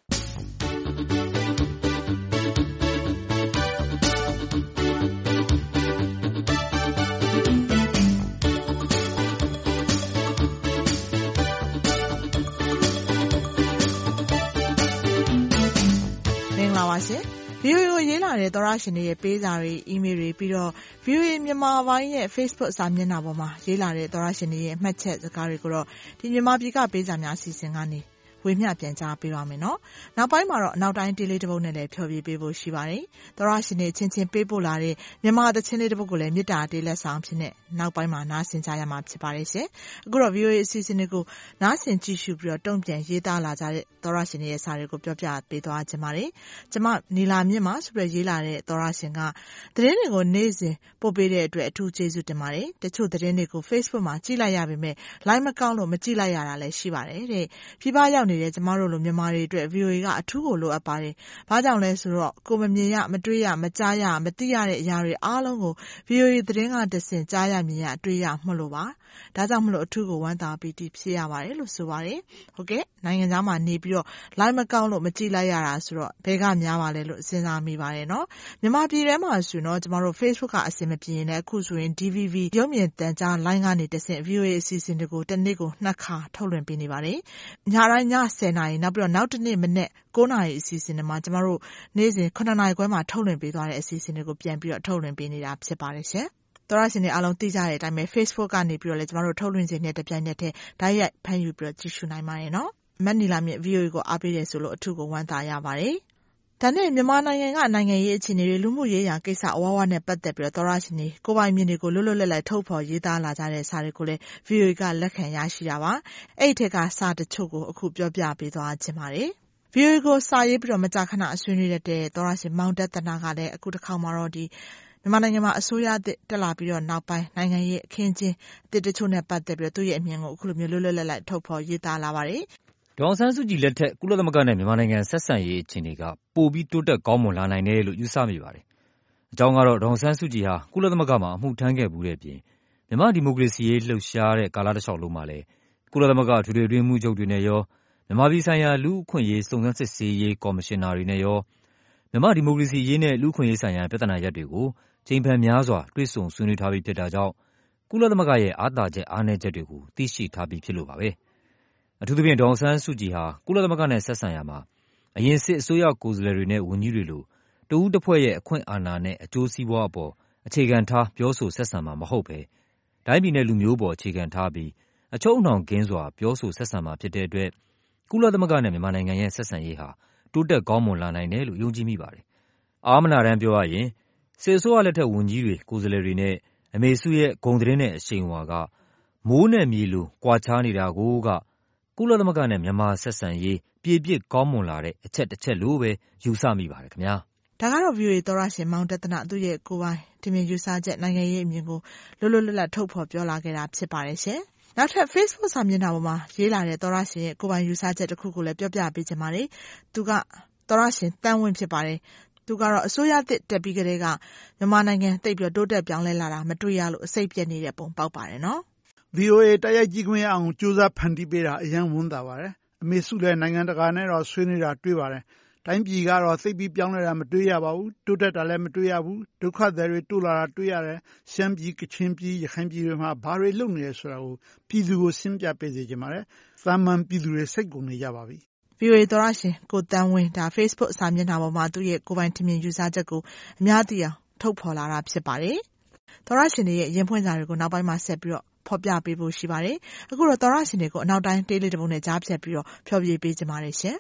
Speaker 12: ပါရှင် ဗီအိုအေ ကိုရေးလာတဲ့သောတရှင်တွေရဲ့ပေးစာတွေအီးမေးလ်တွေပြီးတော့ ဗီအိုအေ မြန်မာပိုင်းရဲ့ Facebook စာမျက်နှာပေါ်မှာရေးလာတဲ့သောတရှင်တွေရဲ့မှတ်ချက်စကားတွေကိုတော့ဒီမြန်မာပြည်ကပေးစာများအစီအစဉ်ကနေဝေမျှပြန်ကြားပေးပါမယ်နော်။နောက်ပိုင်းမှာတော့နောက်တိုင်းတေးလေးတစ်ပုဒ်နဲ့လည်းဖျော်ဖြေပေးဖို့ရှိပါတယ်။သောတရှင်တွေချင်းချင်းပေးပို့လာတဲ့မြန်မာသချင်းလေးတစ်ပုဒ်ကိုလည်းမေတ္တာတေးလက်ဆောင်ဖြစ်နေနောက်ပိုင်းမှာနားဆင်ကြရမှာဖြစ်ပါတယ်ရှင်။အခုတော့ ဗီအိုအေ အစီအစဉ်တွေကိုနားဆင်ကြည့်ရှုပြီးတော့တုံ့ပြန်ရေးသားလာကြတဲ့သောတရှင်တွေရဲ့စာတွေကိုပြောပြပေးသွားခြင်းပါတယ်။ကျမနီလာမြင့်မှာဆိုပြီးရေးလာတဲ့သောတရှင်ကသတင်းတွေကိုနေ့စဉ်ပို့ပေးတဲ့အတွက်အထူးကျေးဇူးတင်ပါတယ်။တချို့သတင်းတွေကို Facebook မှာကြည့်လိုက်ရပေမဲ့ like မကောင်းလို့မကြည့်လိုက်ရတာလည်းရှိပါတယ်တဲ့။ပြပရောက်နေတဲ့ကျမတို့လိုမြန်မာတွေအတွက် ဗီအိုအေ ကအထူးကိုလိုအပ်ပါတယ်။ဘာကြောင့်လဲဆိုတော့ကိုမမြင်ရမတွေ့ရမကြားရမသိရတဲ့အရာတွေအားလုံးကို ဗီအိုအေ သတင်းကတဆင့်ကြားရမြင်ရတွေ့ရမှလို့ပါ။ဒါကြောင့်မလို့အထူးကိုဝမ်းသာပီတိဖြစ်ရပါတယ်လို့ဆိုပါတယ်။ဟုတ်ကဲ့နိုင်ငံသားမှာနေပြီးတော့ like မကောင်းလို့မကြည့်လိုက်ရတာဆိုတော့ဘယ်ကများပါလဲလို့စဉ်းစားမိပါတယ်နော်။မြန်မာပြည်ထဲမှာဆိုတော့ကျမတို့ Facebook ကအဆင်မပြေရင်လည်းအခုဆိုရင် ဒီ ဗီ ဗီ ရုပ်မြင်သံကြား line ကနေတဆင့် ဗီအိုအေ အစီအစဉ်တွေကိုတစ်နေ့ကိုနှစ်ခါထုတ်လွှင့်ပေးနေပါတယ်။ညတိုင်းည၁၀နာရီနောက်ပြီးတော့နောက်တစ်နေ့မနေ့၉နာရီအစီအစဉ်တွေမှာကျမတို့နေ့စဉ်ခုနှစ်နာရီခွဲမှာထုတ်လွှင့်ပေးသွားတဲ့အစီအစဉ်တွေကိုပြန်ပြီးတော့ထုတ်လွှင့်ပေးနေတာဖြစ်ပါတယ်ရှင်။သောတရှင်တွေအားလုံးသိကြတဲ့အတိုင်းပဲ Facebook ကနေပြီးတော့လည်းကျမတို့ထုတ်လွှင့်ခြင်းနဲ့တပြိုင်နက်တည်းဓာတ်ရိုက်ဖမ်းယူပြီးတော့ကြည့်ရှုနိုင်ပါတယ်နော်။မတ်နီလာမြင့် ဗီအိုအေ ကိုအားပေးတယ်ဆိုလို့အထူးကိုဝမ်းသာရပါတယ်။ဒါနဲ့မြန်မာနိုင်ငံကနိုင်ငံရေးအခြေအနေတွေလူမှုရေးရာကိစ္စအဝါဝါနဲ့ပတ်သက်ပြီးတော့သောတရှင်တွေကိုပိုင်မြင်တွေကိုလွတ်လွတ်လပ်လပ်ထုတ်ဖော်ရေးသားလာကြတဲ့စာတွေကိုလည်း ဗီအိုအေ ကလက်ခံရရှိတာပါ။အဲ့ဒီထက်ကစာတချို့ကိုအခုပြောပြပေးသွားခြင်းပါတယ်။ ဗီအိုအေ ကိုစာရေးပြီးတော့မကြာခဏဆွေးနွေးတဲ့သောတရှင်မောင်တက်တနာကလည်းအခုတစ်ခေါက်မှာတော့ဒီမြန်မာနိုင်ငံမှာအစိုးရတက်လာပြီးတော့နောက်ပိုင်းနိုင်ငံရေးအခင်းကျင်းအသစ်တချို့နဲ့ပတ်သက်ပြီးတော့သူ့ရဲ့အမြင်ကိုအခုလိုမျိုးလွတ်လွတ်လပ်လပ်ထုတ်ဖော်ရေးသားလာပါတယ်
Speaker 6: ။ဒေါ်အောင်ဆန်းစုကြည်လက်ထက်ကုလသမဂ္ဂနဲ့မြန်မာနိုင်ငံဆက်ဆံရေးအခြေအနေကပိုပြီးတိုးတက်ကောင်းမွန်လာနိုင်တယ်လို့ယူဆမိပါတယ်။အကြောင်းကတော့ဒေါ်အောင်ဆန်းစုကြည်ဟာကုလသမဂ္ဂမှာအမှုထမ်းခဲ့မှုတဲ့အပြင်မြန်မာဒီမိုကရေစီရေးလှုပ်ရှားတဲ့ကာလတစ်လျှောက်လုံးမှာလည်းကုလသမဂ္ဂထွေထွေအတွင်းမှုချုပ်တွေနဲ့ရောမြန်မာပြည်ဆိုင်ရာလူ့အခွင့်အရေးစုံစမ်းစစ်ဆေးရေးကော်မရှင်နာတွေနဲ့ရောမြန်မာဒီမိုကရေစီရေးနဲ့လူ့အခွင့်အရေးဆိုင်ရာပြဿနာရပ်တွေကိုချိန်ဖန်များစွာတွေ့ဆုံဆွေးနွေးထားပြီးဖြစ်တာကြောင့်ကုလသမဂ္ဂရဲ့အားသာချက်အားနည်းချက်တွေကိုသိရှိထားပြီးဖြစ်လို့ပါပဲ။အထူးသဖြင့်ဒေါ်အောင်ဆန်းစုကြည်ဟာကုလသမဂ္ဂနဲ့ဆက်ဆံရာမှာအရင်စစ်အစိုးရကိုယ်စားလှယ်တွေနဲ့ဝန်ကြီးတွေလိုတဦးတစ်ဖွဲ့ရဲ့အခွင့်အာဏာနဲ့အကျိုးစီးပွားအပေါ်အခြေခံထားပြောဆိုဆက်ဆံမှာမဟုတ်ပဲတိုင်းပြည်နဲ့လူမျိုးပေါ်အခြေခံထားပြီးအချုပ်အနှောင်ကင်းစွာပြောဆိုဆက်ဆံမှာဖြစ်တဲ့အတွက်ကုလသမဂ္ဂနဲ့မြန်မာနိုင်ငံရဲ့ဆက်ဆံရေးဟာတိုးတက်ကောင်းမွန်လာနိုင်တယ်လို့ယုံကြည်မိပါတယ်။အားမနာတမ်းပြောရရင်စစ်အစိုးရလက်ထက်ဝန်ကြီးတွေကိုယ်စားလှယ်တွေနဲ့အမေစုရဲ့ဂုဏ်သတင်းနဲ့အရှိန်အဝါကမိုးနဲ့မြေလိုကွာခြားနေတာကိုကကုလသမဂ္ဂနဲ့မြန်မာဆက်ဆံရေးပြေပြစ်ကောင်းမွန်လာတဲ့အချက်တစ်ချက်လို့ပဲယူဆမိပါတယ်ခင်ဗျာ
Speaker 12: ။ဒါကတော့ ဗီအိုအေ သောတရှင်မောင်တက်တနာသူ့ရဲ့ကိုယ်ပိုင်ထင်မြင်ယူဆချက်နိုင်ငံရေးအမြင်ကိုလွတ်လွတ်လပ်လပ်ထုတ်ဖော်ပြောလာခဲ့တာဖြစ်ပါတယ်ရှင်။နောက်ထပ် Facebook စာမျက်နှာပေါ်မှာရေးလာတဲ့သောတရှင်ရဲ့ကိုယ်ပိုင်ယူဆချက်တစ်ခုကိုလည်းပြောပြပေးချင်ပါတယ်။သူကသောတရှင်တန်းဝင်းဖြစ်ပါတယ်။သူကတော့အစိုးရသစ်တက်ပြီးကတည်းကမြန်မာနိုင်ငံသိပ်ပြီးတိုးတက်ပြောင်းလဲလာတာမတွေ့ရလို့အစိတ်ပြက်နေတဲ့ပုံပေါက်ပါတယ်နော်
Speaker 9: ။ ဗီအိုအေ တိုက်ရိုက်ကြည့်ခွင့်ရအောင်ကြိုးစားဖန်တီးပေးတာအရန်ဝန်တာပါတယ်။အမေစုလည်းနိုင်ငံတကာနဲ့တော့ဆွေးနွေးတာတွေ့ပါတယ်။တိုင်းပြည်ကတော့သိပ်ပြီးပြောင်းလဲတာမတွေ့ရပါဘူး။တိုးတက်တာလည်းမတွေ့ရဘူး။ဒုက္ခသည်တွေတိုးလာတာတွေ့ရတယ်။ရှမ်းပြည်ကချင်ပြည်ရခိုင်ပြည်တွေမှာဘာတွေလုပ်နေလဲဆိုတာကိုပြည်သူကိုရှင်းပြပေးစေချင်ပါတယ်။သာမန်ပြည်သူတွေစိတ်ကုန်နေကြပါပြီ
Speaker 12: ။ဗီအိုအေသောတရှင်ကိုတန်းဝင်းဒါ Facebook စာမျက်နှာပေါ်မှာသူ့ရဲ့ကိုယ်ပိုင်ထင်မြင်ယူဆချက်ကိုအများသိအောင်ထုတ်ဖော်လာတာဖြစ်ပါတယ်။သောတရှင်တွေရဲ့ရင်ဖွင့်စာတွေကိုနောက်ပိုင်းမှာဆက်ပြီးတော့ဖော်ပြပေးဖို့ရှိပါတယ်။အခုတော့သောတရှင်တွေကိုအနောက်တိုင်းတေးလေးတစ်ပုဒ်နဲ့ကြားဖြတ်ပြီးတော့ဖျော်ဖြေပေးကြပါမယ်ရှင်။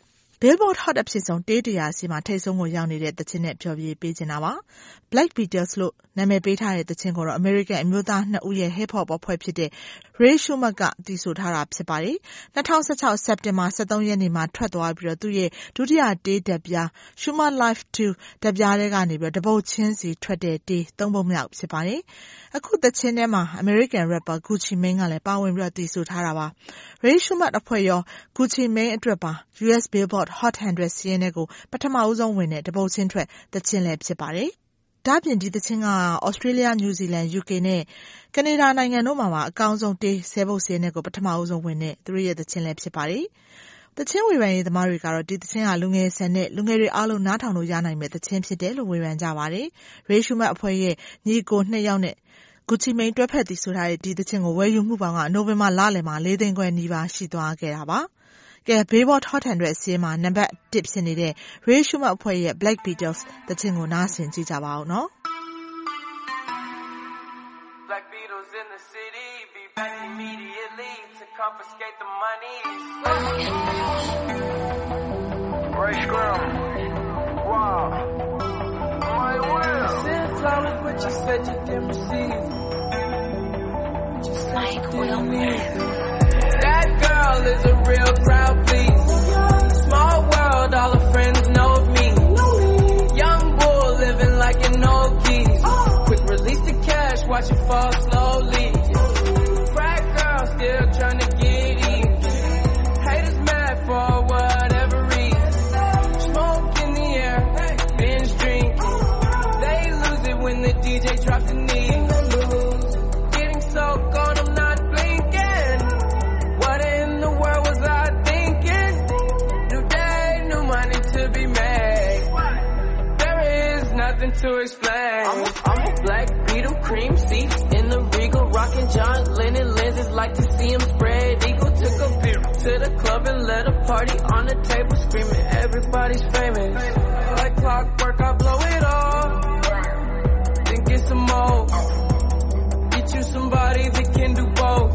Speaker 12: Billboard Hot အဖြစ်ဆုံးတေးတရာစီမှာထိပ်ဆုံးကိုရောက်နေတဲ့သချင်းနဲ့ဖျော်ဖြေပေးချင်တာပါ။ Black Beatles လို့နာမည်ပေးထားတဲ့သချင်းကိုတော့ American အမျိုးသားနှစ်ဦးရဲ့ Hip Hop အဖွဲ့ဖြစ်တဲ့ Ray Schumer ကတည်ဆိုထားတာဖြစ်ပါတယ်။၂၀၁၆ စက်တင်ဘာ၁၃ရက်နေ့မှာထွက်သွားပြီးတော့သူ့ရဲ့ဒုတိယတေးဓာတ်ပြား Schumer Live two ဓာတ်ပြားထဲကနေပြီးတော့တပုတ်ချင်းစီထွက်တဲ့တေးသုံးပုတ်မြောက်ဖြစ်ပါတယ်။အခုသချင်းထဲမှာ American rapper Gucci Mane ကလည်းပါဝင်ပြီးတော့တည်ဆိုထားတာပါ။ Ray Schumer အဖွဲ့ရော Gucci Mane အတွက်ပါ U S Billboard Hot one hundred စီးရင်တွေကိုပထမဦးဆုံးဝင်တဲ့တပုတ်ချင်းထွက်သချင်းလည်းဖြစ်ပါတယ်။ဒါ့အပြင်ဒီသချင်းက Australia, New Zealand, U K နဲ့ Canada နိုင်ငံတို့မှာပါအကောင်းဆုံးတေးဆယ်ပုတ်စီးရင်တွေကိုပထမဦးဆုံးဝင်တဲ့သူတို့ရဲ့သချင်းလည်းဖြစ်ပါတယ်။သချင်းဝေဖန်ရေးသမားတွေကတော့ဒီသချင်းကလူငယ်ဆန်တဲ့လူငယ်တွေအားလုံးနားထောင်လို့ရနိုင်မဲ့သချင်းဖြစ်တယ်လို့ဝေဖန်ကြပါတယ်။ Ray Schumer အဖွဲ့ရဲ့ညီကိုနှစ်ယောက်နဲ့ Gucci Mane တွဲဖက်တည်ဆိုထားတဲ့ဒီသချင်းကိုဝယ်ယူမှုပေါင်းကနိုဝင်ဘာလလယ်မှာလေးသိန်းခွဲနီးပါးရှိသွားခဲ့တာပါ။ကဲ Billboard Hot one hundred စီးရင်မှာနံပါတ်oneဖြစ်နေတဲ့ Ray Schumer အဖွဲ့ရဲ့ Black Beatles သချင်းကိုနားဆင်ကြည့်ကြပါဦးနော်။
Speaker 13: Black Beatles in the city, be back immediately to confiscate the money. Ray Scrum, wow, my will. Send flowers, but you said you didn't receive. Just like Will Smith. That girl is a real crowd, please. Small world, all her friends know of me. Young bull living like an old geese. Quick release the cash, watch it fall slowly. Frat girl still trying to get in. Haters mad for whatever reason. Smoke in the air, binge drinking. They lose it when the D J drops the knee. Getting so gone, I'm not blinking. What in the world was I thinking? New day, new money to be made. There is nothing to explain. I'm a, I'm a black Beatle, cream seats in the Regal, rocking John Lennon lenses, like to see him spread eagle. Took a beer to the club and let a party on the table, screaming everybody's famous. Like clockwork, I blow it all, then get some more. Get you somebody that can do both.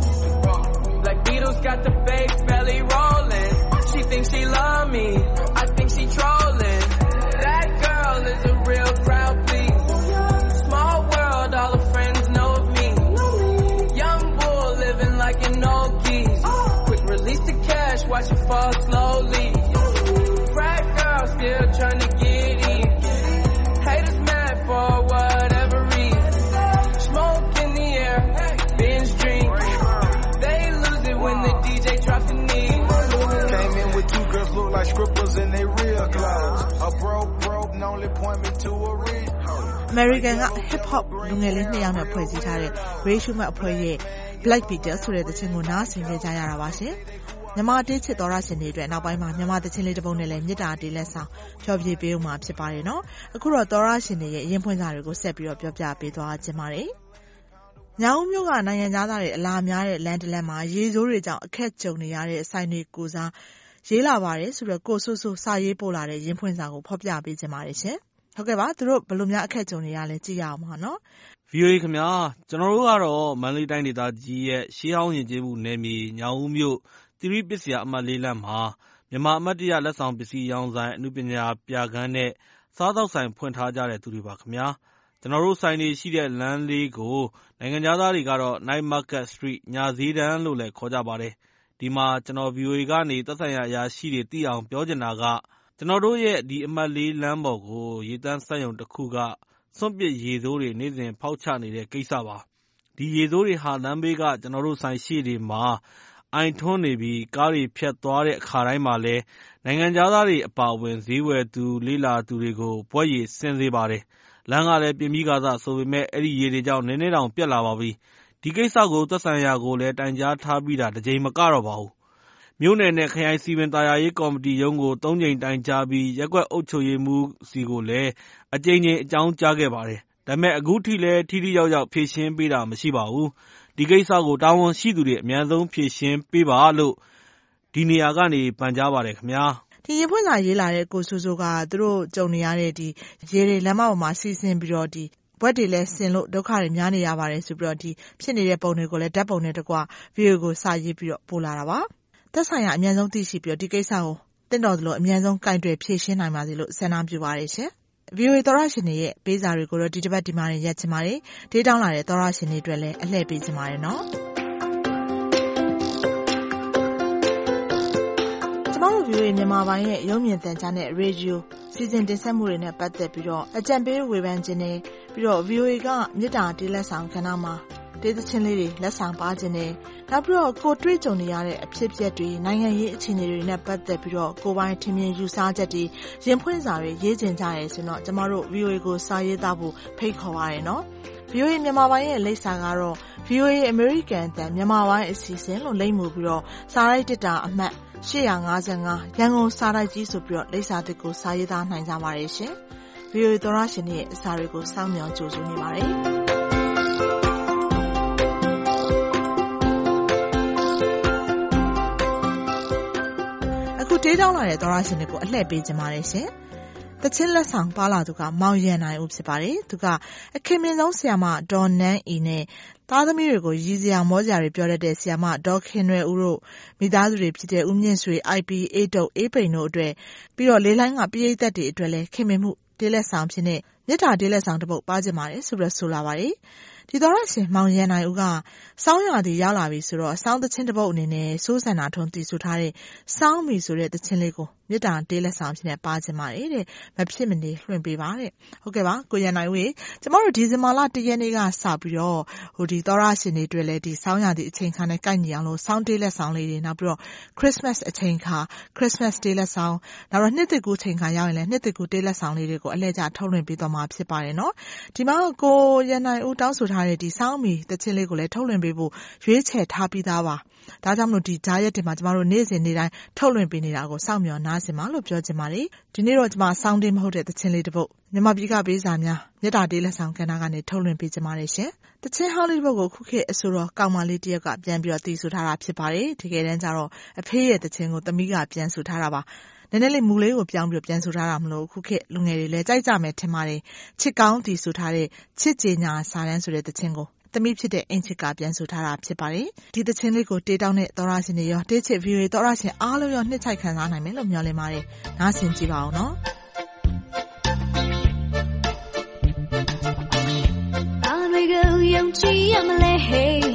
Speaker 13: Black Beatles got the bass belly rolling. She thinks she love me, I think she trolling. That girl is a real crowd, please. Small world, all her friends know of me. Young bull living like an old geese. Quick release the cash, watch it fall slowly. Frat girl still trying to get in. Haters mad for whatever reason. Smoke in the air, binge drink. They lose it when the D J drops the knee.
Speaker 14: Came in with two girls look like strippers in they real clothes. A broke broke only point me to a real.
Speaker 12: American က Hip Hop လူငယ်လေးနှစ်ယောက်နဲ့ဖွဲ့စည်းထားတဲ့ Ray Schumer အဖွဲ့ရဲ့ Black Beatles ဆိုတဲ့သချင်းကိုနားဆင်ကြရတာပါရှင်။မြန်မာတေးချစ်သောရရှင်တွေအတွက်နောက်ပိုင်းမှာမြန်မာသချင်းလေးတစ်ပုဒ်နဲ့လည်းမြစ်တာတေးလက်ဆောင်ဖျော်ဖြေပေးဦးမှာဖြစ်ပါတယ်နော်။အခုတော့သောရရှင်တွေရဲ့အရင်ဖွင့်စာတွေကိုဆက်ပြီးတော့ပြောပြပေးသွားခြင်းပါတယ်။ညောင်မျိုးကနိုင်ငံသားတွေအလားများတဲ့လန်ဒလန်မှာရေဆိုးတွေကြောင့်အခက်ကြုံနေရတဲ့ဆိုင်တွေကိုစားရေးလာပါတယ်ဆိုတော့ကိုဆူဆူစာရေးပို့လာတဲ့ရင်ဖွင့်စာကိုဖော်ပြပေးခြင်းပါတယ်ရှင်။ဟုတ်ကဲ့ပါသူတို့ဘယ်လိုများအခက်ကြုံနေရလဲကြည့်ရအောင်ပါနော်
Speaker 15: V O A ခင်ဗျာကျွန်တော်တို့ကတော့မန္တလေးတိုင်းဒေသကြီးရဲ့ရှေးဟောင်းယဉ်ကျေးမှုနယ်မြေညောင်ဦးမြို့သီရိပစ္စယအမှတ်လေးလမ်းမှာမြန်မာအမတ်တရလက်ဆောင်ပစ္စည်းရောင်းဆိုင်အမှုပညာပြခန်းနဲ့စားသောက်ဆိုင်ဖွင့်ထားကြတဲ့သူတွေပါခင်ဗျာကျွန်တော်တို့ဆိုင်တွေရှိတဲ့လမ်းလေးကိုနိုင်ငံသားတွေကတော့ Night Market Street ညာဈေးတန်းလို့လည်းခေါ်ကြပါတယ်ဒီမှာကျွန်တော် V O A ကနေသက်ဆိုင်ရာအရာရှိတွေသိအောင်ပြောချင်တာကကျွန်တော်တို့ရဲ့ဒီအမှတ်လေးလမ်းပေါ်ကိုရေတန်းစက်ရုံတစ်ခုကစွန့်ပစ်ရေဆိုးတွေနေ့စဉ်ဖောက်ချနေတဲ့ကိစ္စပါဒီရေဆိုးတွေဟာလမ်းဘေးကကျွန်တော်တို့ဆိုင်ရှိတွေမှာအိုင်ထွန်းနေပြီးကားတွေဖြတ်သွားတဲ့အခါတိုင်းမှာလဲနိုင်ငံသားတွေအပါအဝင်ဈေးဝယ်သူလေးလာသူတွေကိုပွဲရည်ဆင်းစေပါတယ်လမ်းကလည်းပြင်ပြီးကားစားဆိုပေမဲ့အဲ့ဒီရေတွေကြောင့်နည်းနည်းတောင်ပြက်လာပါပြီဒီကိစ္စကိုသက်ဆိုင်ရာကိုလည်းတိုင်ကြားထားပြီးတာတစ်ကြိမ်မကတော့ပါဘူးမြို့နယ်နဲ့ခရိုင်စီမံသားယာရေးကော်မတီရုံးကိုသုံးကြိမ်တိုင်ကြားပြီးရက်ကွက်အုပ်ချုပ်ရေးမှူးစီကိုလည်းအကြိမ်ကြိမ်အကြောင်းကြားခဲ့ပါတယ်ဒါပေမဲ့အခုထိလည်းထိထိရောက်ရောက်ဖြေရှင်းပေးတာမရှိပါဘူးဒီကိစ္စကိုတာဝန်ရှိသူတွေအများဆုံးဖြေရှင်းပေးပါလို့ဒီနေရာကနေပန်ကြားပါတယ်ခင်ဗျာ
Speaker 12: ဒီရေဖွင့်စာရေးလာတဲ့ကိုဆူဆူကသူတို့ကြုံနေရတဲ့ဒီရေတွေလမ်းမပေါ်မှာစီးဆင်းပြီးတော့ဒီဘွက်တွေလည်းဆင်လို့ဒုက္ခတွေများနေရပါတယ်ဆိုပြီးတော့ဒီဖြစ်နေတဲ့ပုံတွေကိုလည်းဓာတ်ပုံနဲ့တကွဗီဒီယိုကိုစာရေးပြီးတော့ပို့လာတာပါသက်ဆိုင်ရာအများဆုံးသိရှိပြီးတော့ဒီကိစ္စကိုတင့်တော်သလိုအမြန်ဆုံးကင်တွယ်ဖြည့်ရှင်းနိုင်ပါစေလို့ဆန္ဒပြုပါတယ်ရှင်။ ဗီအိုအေ သောရရှင်တွေရဲ့ပေးစာတွေကိုတော့ဒီတစ်ပတ်ဒီမှာရက်ချင်ပါတယ်။ဒေးတောင်းလာတဲ့သောရရှင်တွေအတွက်လည်းအလှည့်ပေးချင်ပါတယ်နော်။ကျမတို့ ဗီအိုအေ မြန်မာပိုင်းရဲ့ရုပ်မြင်သံကြားနဲ့ရေဒီယိုစီစဉ်တင်ဆက်မှုတွေနဲ့ပတ်သက်ပြီးတော့အကြံပေးဝေဖန်ခြင်းနဲ့ပြီးတော့ ဗီအိုအေ ကမြစ်တာတေးလက်ဆောင်ကဏ္ဍမှာဒေသချင်းလေးတွေလက်ဆောင်ပါခြင်းနဲ့နောက်ပြီးတော့ကိုတွေ့ကြုံနေရတဲ့အဖြစ်အပျက်တွေနိုင်ငံရေးအခြေအနေတွေနဲ့ပတ်သက်ပြီးတော့ကိုပိုင်းထင်မြင်ယူဆချက်တွေရင်ဖွင့်စာတွေရေးကျင်ကြရဲဆိုတော့ကျမတို့ ဗီအိုအေ ကိုစာရေးသားဖို့ဖိတ်ခေါ်ပါရနော်။ ဗီအိုအေ မြန်မာပိုင်းရဲ့လိပ်စာကတော့ ဗီအိုအေ American အသံမြန်မာပိုင်းအစီအစဉ်လို့လိပ်မူပြီးတော့စာရိုက်တစ်တာအမှတ်ရှစ်၅၅ရန်ကုန်စာရိုက်ကြီးဆိုပြီးတော့လိပ်စာတစ်ကိုစာရေးသားနိုင်ကြပါရဲ့ရှင်။ ဗီအိုအေ သောရရှင်ရဲ့အစာတွေကိုစောင့်မျှော်ကြိုဆိုနေပါတယ်။ဒေးတောင်းလာတဲ့သောရရှင်တွေကိုအလှည့်ပေးကြပါတယ်ရှင်။တချင်းလက်ဆောင်ပါလာသူကမောင်ရန်နိုင်ဦးဖြစ်ပါတယ်။သူကအခင်မင်းဆုံးဆရာမဒေါ်နန်းအီနဲ့သားသမီးတွေကိုရည်စရာမောစရာတွေပြောတတ်တဲ့ဆရာမဒေါ်ခင်ရွယ်ဦးတို့မိသားစုတွေဖြစ်တဲ့ဦးမြင့်ဆွေ အိုက်ပီ အေးတုတ်အေးပိန်တို့အတွက်ပြီးတော့လေးလိုင်းကပြည်သက်တွေအတွက်လည်းခင်မင်မှုဒေးလက်ဆောင်ဖြစ်တဲ့မြစ်တာဒေးလက်ဆောင်တစ်ပုဒ်ပါကြပါတယ်ဆိုပြီးဆိုလာပါတယ်။ဒီသောရရှင်မောင်ရန်နိုင်ဦးကစောင်းရသည်ရောက်လာပြီဆိုတော့စောင်းသချင်းတစ်ပုဒ်အနေနဲ့စိုးစံနာထုံးတည်ဆူထားတဲ့စောင်းမီဆိုတဲ့သချင်းလေးကိုမြစ်တာတေးလက်ဆောင်ဖြစ်နေပါခြင်းပါတယ်တဲ့မဖြစ်မနေလွှင့်ပေးပါတဲ့ဟုတ်ကဲ့ပါကိုရန်နိုင်ဦးရေကျမတို့ဒီဇင်ဘာလတစ်ရက်နေ့ကစပြီးတော့ဟိုဒီသောရရှင်တွေတွေ့လဲဒီစောင်းရသည်အချိန်ခါနဲ့ကိုက်ညီအောင်လို့စောင်းတေးလက်ဆောင်လေးတွေနောက်ပြီးတော့ Christmas အချိန်ခါ Christmas တေးလက်ဆောင်နောက်တော့နှစ်သစ်ကူးအချိန်ခါရောက်ရင်လည်းနှစ်သစ်ကူးတေးလက်ဆောင်လေးတွေကိုအလဲကျထုတ်လွှင့်ပေးသွားမှာဖြစ်ပါတယ်နော်ဒီမှာကိုရန်နိုင်ဦးတောင်းဆိုထားတဲ့ဒီစောင်းမီတချင်းလေးကိုလည်းထုတ်လွှင့်ပေးဖို့ရွေးချယ်ထားပြီးသားပါဒါကြောင့်မလို့ဒီဂျာရက်တွေမှာကျမတို့နေ့စဉ်နေ့တိုင်းထုတ်လွှင့်ပေးနေတာကိုစောင့်မျှော်နားဆင်ပါလို့ပြောချင်ပါတယ်ဒီနေ့တော့ကျမစောင်းတင်းမဟုတ်တဲ့တချင်းလေးတစ်ပုဒ်မြန်မာပြည်ကပေးစာများမြတ်တာတေးလက်ဆောင်ကဏ္ဍကနေထုတ်လွှင့်ပေးချင်ပါတယ်ရှင်တချင်းဟောင်းလေးတစ်ပုဒ်ကိုခုခေတ်အဆိုတော်ကောင်မလေးတစ်ယောက်ကပြန်ပြီးတော့တည်ဆူထားတာဖြစ်ပါတယ်တကယ်တမ်းကျတော့အဖေရဲ့တချင်းကိုသမီးကပြန်ဆူထားတာပါနည်းနည်းလေးမူလေးကိုပြောင်းပြီးပြန်ဆူထားတာမလို့ခုခေတ်လူငယ်တွေလည်းကြိုက်ကြမယ်ထင်ပါတယ်ချစ်ကောင်းတည်ဆူထားတဲ့ချစ်ကြည်ညာစာတန်းဆိုတဲ့တချင်းကိုသမီးဖြစ်တဲ့အင်ချစ်ကပြန်ဆိုထားတာဖြစ်ပါတယ်ဒီသချင်းလေးကိုတေးတောင်းတဲ့သောရရှင်တွေရောတေးချစ် ဗီအိုအေ သောရရှင်အားလုံးရောနှစ်ချိုက်ခံစားနိုင်မယ်လို့မျှော်လင့်ပါတယ်နားဆင်ကြည့်ပါဦးနော်အားတွေကိုယုံကြည်ရမလဲဟေး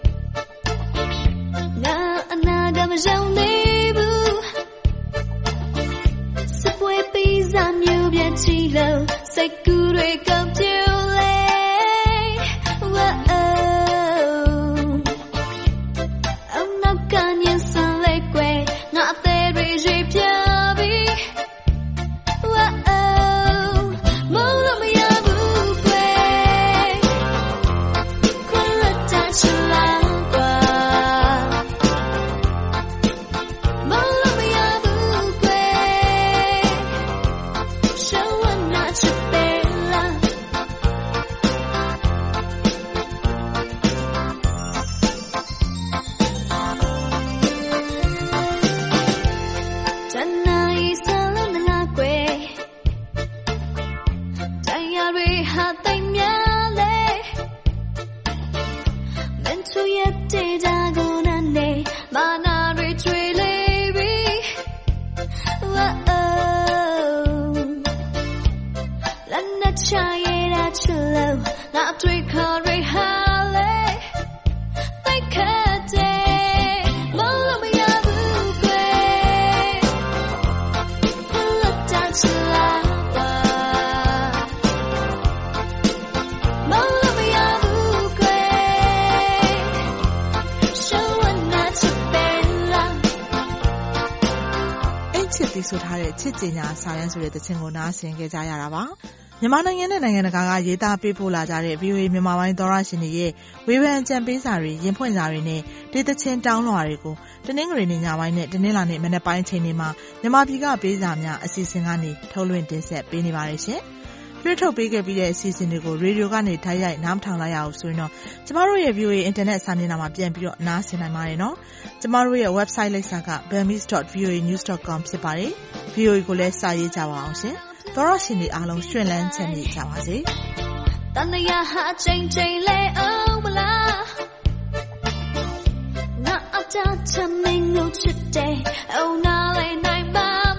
Speaker 12: နာအနာကမကြောင်သေးဘူးစပွဲပေးစာမျိုးပြချီလို့စိတ်ကူးတွေကပြိုလဲဆိုထားတဲ့ချစ်ကြည်ညာစာရန်ဆိုတဲ့တခြင်းကိုနားဆင်ကြကြရတာပါမြန်မာနိုင်ငံနဲ့နိုင်ငံတကာကရေးသားပေးပို့လာကြတဲ့ ဗီအိုအေ မြန်မာပိုင်းသောရရှင်တွေရဲ့ဝေဖန်ကြံပေးစာတွေရင်ဖွင့်စာတွေနဲ့ဒေသချင်းတောင်းလွှာတွေကိုတနင်္ဂနွေနေ့ညပိုင်းနဲ့တနင်္လာနေ့မနက်ပိုင်းချိန်တွေမှာမြန်မာပြည်ကပေးစာများအစီအစဉ်ကနေထုတ်လွှင့်တင်ဆက်ပေးနေပါတယ်ရှင်လွှင့်ထုတ်ပေးခဲ့ပြီးတဲ့အစီအစဉ်တွေကိုရေဒီယိုကနေထိုက်ရိုက်နားမထောင်လိုက်ရအောင်ဆိုရင်တော့ကျမတို့ရဲ့ ဗီအိုအေ အင်တာနက်စာမျက်နှာမှာပြန်ပြီးတော့နားဆင်နိုင်ပါတယ်နော်ကျမတို့ရဲ့ website လိပ်စာက burmese dot v o a news dot com ဖြစ်ပါတယ် ဗီအိုအေ ကိုလည်းစာရေးကြပါအောင်ရှင်သောရရှင်တွေအားလုံးရွှင်လန်းချမ်းမြေ့ကြပါစေတန်ရဟာချိန်ချိန်လဲအောင်မလားငါအကြချမ်းမင်းကိုချစ်တယ် Oh နားလဲနိုင်ပါ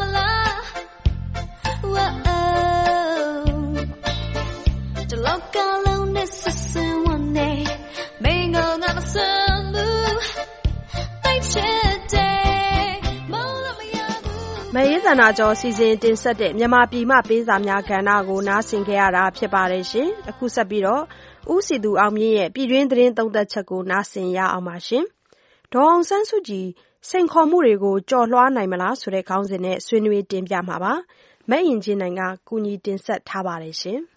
Speaker 2: မရေးသနာကျော်စီစဉ်တင်ဆက်တဲ့မြန်မာပြည်မှပေးစာများကဏ္ဍကိုနားဆင်ကြရတာဖြစ်ပါတယ်ရှင်။အခုဆက်ပြီးတော့ဦးစီသူအောင်မြင့်ရဲ့ပြည်တွင်းသတင်းသုံးသပ်ချက်ကိုနားဆင်ရအောင်ပါရှင်။ဒေါ်အောင်ဆန်းစုကြည်စိန်ခေါ်မှုတွေကိုကြော်လွှားနိုင်မလားဆိုတဲ့ခေါင်းစဉ်နဲ့ဆွေးနွေးတင်ပြမှာပါ။မအင်ကြင်းနိုင်ကကူညီတင်ဆက်ထားပါတယ်ရှင်။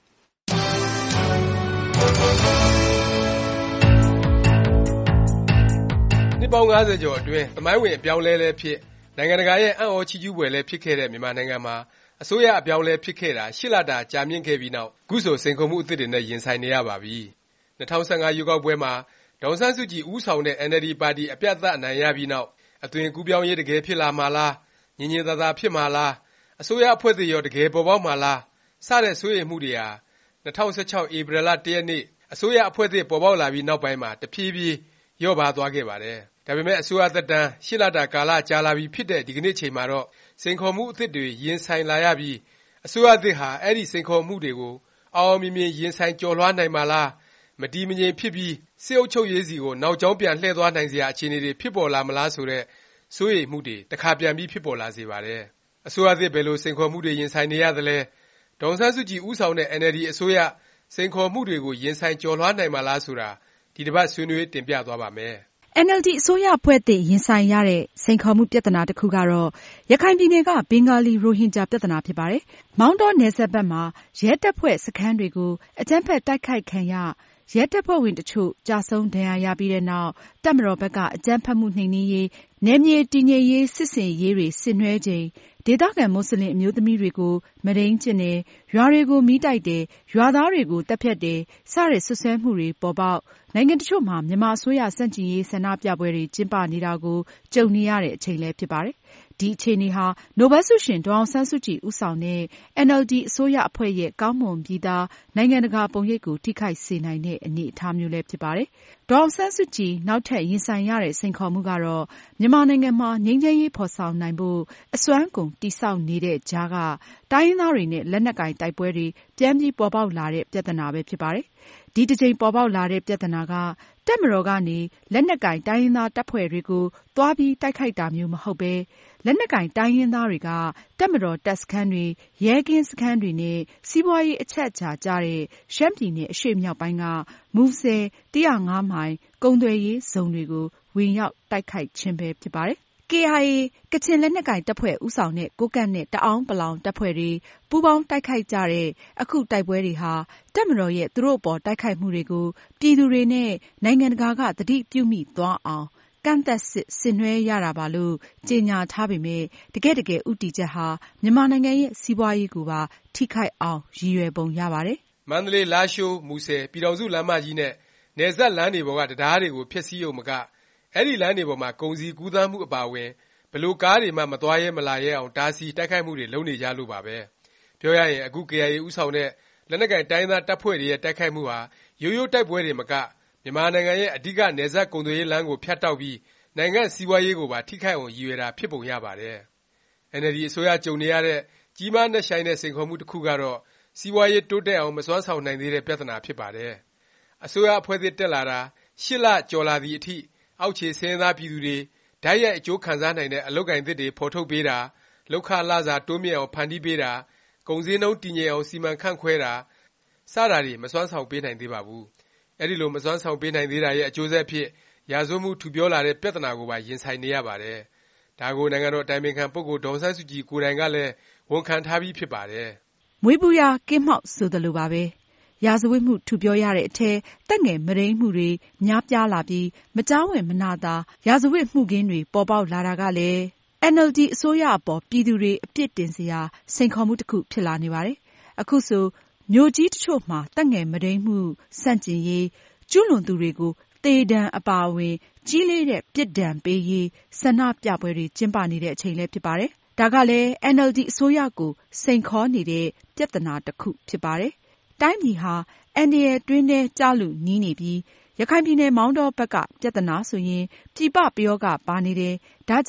Speaker 16: နှစ်ပေါင်း၅၀ကျော်အတွင်းသမိုင်းဝင်အပြောင်းလဲလဲဖြစ်နိုင်ငံတကာရဲ့အံ့ဩချီးကျူးဖွယ်လဲဖြစ်ခဲ့တဲ့မြန်မာနိုင်ငံမှာအစိုးရအပြောင်းလဲဖြစ်ခဲ့တာရှစ်လတာကြာမြင့်ခဲ့ပြီးနောက်ခုဆိုစိန်ခေါ်မှုအသစ်တွေနဲ့ရင်ဆိုင်နေရပါပြီ။၂၀၁၅ရွေးကောက်ပွဲမှာဒေါ်အောင်ဆန်းစုကြည်ဦးဆောင်တဲ့ အင်န်အယ်လ်ဒီ ပါတီအပြတ်အသတ်အနိုင်ရပြီးနောက်အသွင်ကူးပြောင်းရေးတကယ်ဖြစ်လာမှာလား၊ညင်ညင်သာသာဖြစ်မှာလား၊အစိုးရအဖွဲ့သစ်ရောတကယ်ပေါ်ပေါက်မှာလားစတဲ့စိုးရိမ်မှုတွေဟာ၂၀၁၆ဧပြီလ၁ရက်နေ့အစိုးရအဖွဲ့သစ်ပေါ်ပေါက်လာပြီးနောက်ပိုင်းမှာတဖြည်းဖြည်းလျော့ပါးသွားခဲ့ပါတယ်။ဒါပေမဲ့အစိုးရသက်တမ်းရှစ်လတာကာလကြာလာပြီဖြစ်တဲ့ဒီကနေ့ချိန်မှာတော့စိန်ခေါ်မှုအသစ်တွေရင်ဆိုင်လာရပြီးအစိုးရသစ်ဟာအဲ့ဒီစိန်ခေါ်မှုတွေကိုအောင်အောင်မြင်မြင်ရင်ဆိုင်ကျော်လွှားနိုင်မှာလားမတည်မငြိမ်ဖြစ်ပြီးစစ်အုပ်ချုပ်ရေးစီကိုနောက်ကျောင်းပြန်လှည့်သွားနိုင်စရာအခြေအနေတွေဖြစ်ပေါ်လာမလားဆိုတဲ့စိုးရိမ်မှုတွေတစ်ခါပြန်ပြီးဖြစ်ပေါ်လာစေပါတယ်။အစိုးရသစ်ဘယ်လိုစိန်ခေါ်မှုတွေရင်ဆိုင်နေရသလဲဒေါ်အောင်ဆန်းစုကြည်ဦးဆောင်တဲ့ အင်န်အယ်လ်ဒီ အစိုးရစိန်ခေါ်မှုတွေကိုရင်ဆိုင်ကျော်လွှားနိုင်မှာလားဆိုတာဒီတစ်ပတ်ဆွေးနွေးတင်ပြသွားပါမယ်။
Speaker 17: အင်န်အယ်လ်ဒီ အစိုးရအဖွဲ့သစ်ရင်ဆိုင်ရတဲ့စိန်ခေါ်မှုပြဿနာတစ်ခုကတော့ရခိုင်ပြည်နယ်ကဘင်္ဂါလီရိုဟင်ဂျာပြဿနာဖြစ်ပါတယ်။မောင်တောနယ်စပ်ဘက်မှာရဲတပ်ဖွဲ့စခန်းတွေကိုအကြမ်းဖက်တိုက်ခိုက်ခံရရဲတပ်ဖွဲ့ဝင်တချို့ကျဆုံးဒဏ်ရာရပြီးတဲ့နောက်တပ်မတော်ဘက်ကအကြမ်းဖက်မှုနှိမ်နင်းရေးနယ်မြေတည်ငြိမ်ရေးစစ်ဆင်ရေးတွေဆင်နွှဲချိန်ဒေသခံမွတ်စလင်အမျိုးသမီးတွေကိုမုဒိန်းကျင့်တယ်၊ရွာတွေကိုမီးတိုက်တယ်၊ရွာသားတွေကိုသတ်ဖြတ်တယ်စတဲ့စွပ်စွဲမှုတွေပေါ်ပေါက်နိုင်ငံတချို့မှာမြန်မာအစိုးရဆန့်ကျင်ရေးဆန္ဒပြပွဲတွေကျင်းပနေတာကိုကြုံနေရတဲ့အချိန်လည်းဖြစ်ပါတယ်။ဒီအခြေအနေဟာနိုဘယ်ဆုရှင်ဒေါ်အောင်ဆန်းစုကြည်ဦးဆောင်တဲ့ အင်န်အယ်လ်ဒီ အစိုးရအဖွဲ့ရဲ့ကောင်းမွန်ပြီးသားနိုင်ငံတကာပုံရိပ်ကိုထိခိုက်စေနိုင်တဲ့အနေအထားမျိုးလည်းဖြစ်ပါတယ်။ဒေါ်အောင်ဆန်းစုကြည်နောက်ထပ်ရင်ဆိုင်ရတဲ့စိန်ခေါ်မှုကတော့မြန်မာနိုင်ငံမှာငြိမ်းချမ်းရေးဖော်ဆောင်နိုင်ဖို့အစွမ်းကုန်တည်ဆောက်နေတဲ့ကြားကတိုင်းရင်းသားတွေနဲ့လက်နက်ကိုင်တိုက်ပွဲတွေပြန်ပြီးပေါ်ပေါက်လာတဲ့ပြဿနာပဲဖြစ်ပါတယ်။ဒီတစ်ကြိမ်ပေါ်ပေါက်လာတဲ့ပြဿနာကတပ်မတော်ကနေလက်နက်ကိုင်တိုင်းရင်းသားတပ်ဖွဲ့တွေကိုသွားပြီးတိုက်ခိုက်တာမျိုးမဟုတ်ပဲလက်နက်ကိုင်တိုင်းရင်းသားတွေကတပ်မတော်တပ်စခန်းတွေရဲကင်းစခန်းတွေနဲ့စီးပွားရေးအချက်အခြာကျတဲ့ရှမ်းပြည်နယ်အရှေ့မြောက်ပိုင်းကမူဆယ်တစ်ရာငါးမိုင်ကုန်သွယ်ရေးဇုံတွေကိုဝင်ရောက်တိုက်ခိုက်ခြင်းပဲဖြစ်ပါတယ်။ ကေအိုင်အေ ကချင်လက်နက်ကိုင်တပ်ဖွဲ့ဦးဆောင်တဲ့ကိုးကန့်နဲ့တအာန်းပလောင်တပ်ဖွဲ့တွေပူးပေါင်းတိုက်ခိုက်ကြတဲ့အခုတိုက်ပွဲတွေဟာတပ်မတော်ရဲ့သူတို့အပေါ်တိုက်ခိုက်မှုတွေကိုပြည်သူတွေနဲ့နိုင်ငံတကာကသတိပြုမိသွားအောင်ကန့်သက်စစ်ဆင်နွှဲရတာပါလို့ကြေညာထားပေမဲ့တကယ့်တကယ်ဦးတည်ချက်ဟာမြန်မာနိုင်ငံရဲ့စီးပွားရေးကိုပါထိခိုက်အောင်ရည်ရွယ်ပုံရပါတယ်
Speaker 16: ။မန္တလေးလားရှိုးမူဆယ်ပြည်တော်စုလမ်းမကြီးနဲ့နယ်စပ်လမ်းတွေပေါ်ကတရားတွေကိုဖျက်ဆီးရုံမကအဲ့ဒီလမ်းတွေပေါ်မှာကုန်စည်ကူးသန်းမှုအပါအဝင်ဘလို့ကားတွေမှမသွားရဲမလာရဲအောင်တားဆီးတိုက်ခိုက်မှုတွေလုပ်နေကြလို့ပါပဲ။ပြောရရင်အခု ကေအိုင်အေ ဦးဆောင်တဲ့လက်နက်ကိုင်တိုင်းသားတပ်ဖွဲ့တွေရဲ့တိုက်ခိုက်မှုဟာရိုးရိုးတိုက်ပွဲတွေမကမြန်မာနိုင်ငံရဲ့အဓိကနယ်စပ်ကုန်သွယ်ရေးလမ်းကိုဖြတ်တောက်ပြီးနိုင်ငံစီးပွားရေးကိုပါထိခိုက်အောင်ရည်ရွယ်တာဖြစ်ပုံရပါတယ်။ အင်န်အယ်လ်ဒီ အစိုးရကြုံနေရတဲ့ကြီးမားနက်ရှိုင်းတဲ့စိန်ခေါ်မှုတစ်ခုကတော့စီးပွားရေးတိုးတက်အောင်မစွမ်းဆောင်နိုင်သေးတဲ့ပြဿနာဖြစ်ပါတယ်။အစိုးရအဖွဲ့သစ်တက်လာတာရှစ်လကျော်လာသည့်အထိအောက်ခြေဆင်းရဲသားပြည်သူတွေတိုက်ရိုက်အကျိုးခံစားနိုင်တဲ့အလုပ်ကိုင်သစ်တွေဖော်ထုတ်ပေးတာလုပ်ခလစာတိုးမြင့်အောင်ဖန်တီးပေးတာကုန်ဈေးနှုန်းတည်ငြိမ်အောင်စီမံခန့်ခွဲတာစတာတွေမစွမ်းဆောင်ပေးနိုင်သေးပါဘူး။အဲဒီလိုမစွမ်းဆောင်ပေးနိုင်သေးတာရဲ့အကျိုးဆက်ဖြစ်ရာဇဝတ်မှုထူပြောလာတဲ့ပြဿနာကိုပါရင်ဆိုင်နေရပါတယ်။ဒါကိုနိုင်ငံတော်အတိုင်ပင်ခံပုဂ္ဂိုလ်ဒေါ်အောင်ဆန်းစုကြည်ကိုယ်တိုင်ကလည်းဝန်ခံထားပြီးဖြစ်ပါတယ်
Speaker 17: ။မွေးပူရာကင်းမောက်ဆိုသလိုပါပဲ။ရာဇဝတ်မှုထူပြောရတဲ့အထဲသက်ငယ်မုဒိန်းမှုတွေများပြားလာပြီးမကြားဝင်မနာသာရာဇဝတ်မှုခင်းတွေပေါ်ပေါက်လာတာကလည်းအင်န်အယ်လ်ဒီ အစိုးရအပေါ်ပြည်သူတွေအပြစ်တင်စရာစိန်ခေါ်မှုတစ်ခုဖြစ်လာနေပါတယ်။အခုဆိုမြို့ကြီးတချို့မှာသက်ငယ်မုဒိန်းမှုဆန့်ကျင်ရေးကျူးလွန်သူတွေကိုသေဒဏ်အပါအဝင်ကြီးလေးတဲ့ပြစ်ဒဏ်ပေးရေးဆန္ဒပြပွဲတွေကျင်းပနေတဲ့အချိန်လည်းဖြစ်ပါတယ်။ဒါကလည်း အင်န်အယ်လ်ဒီ အစိုးရကိုစိန်ခေါ်နေတဲ့ပြဿနာတစ်ခုဖြစ်ပါတယ်။တိုင်းပြည်ဟာအန္တရာယ်တွင်းထဲကျလုနီးနေပြီးရခိုင်ပြည်နယ်မောင်တောဘက်ကပြဿနာဆိုရင်ပြည်ပပယောဂပါနေတယ်။ဒါကြောင့်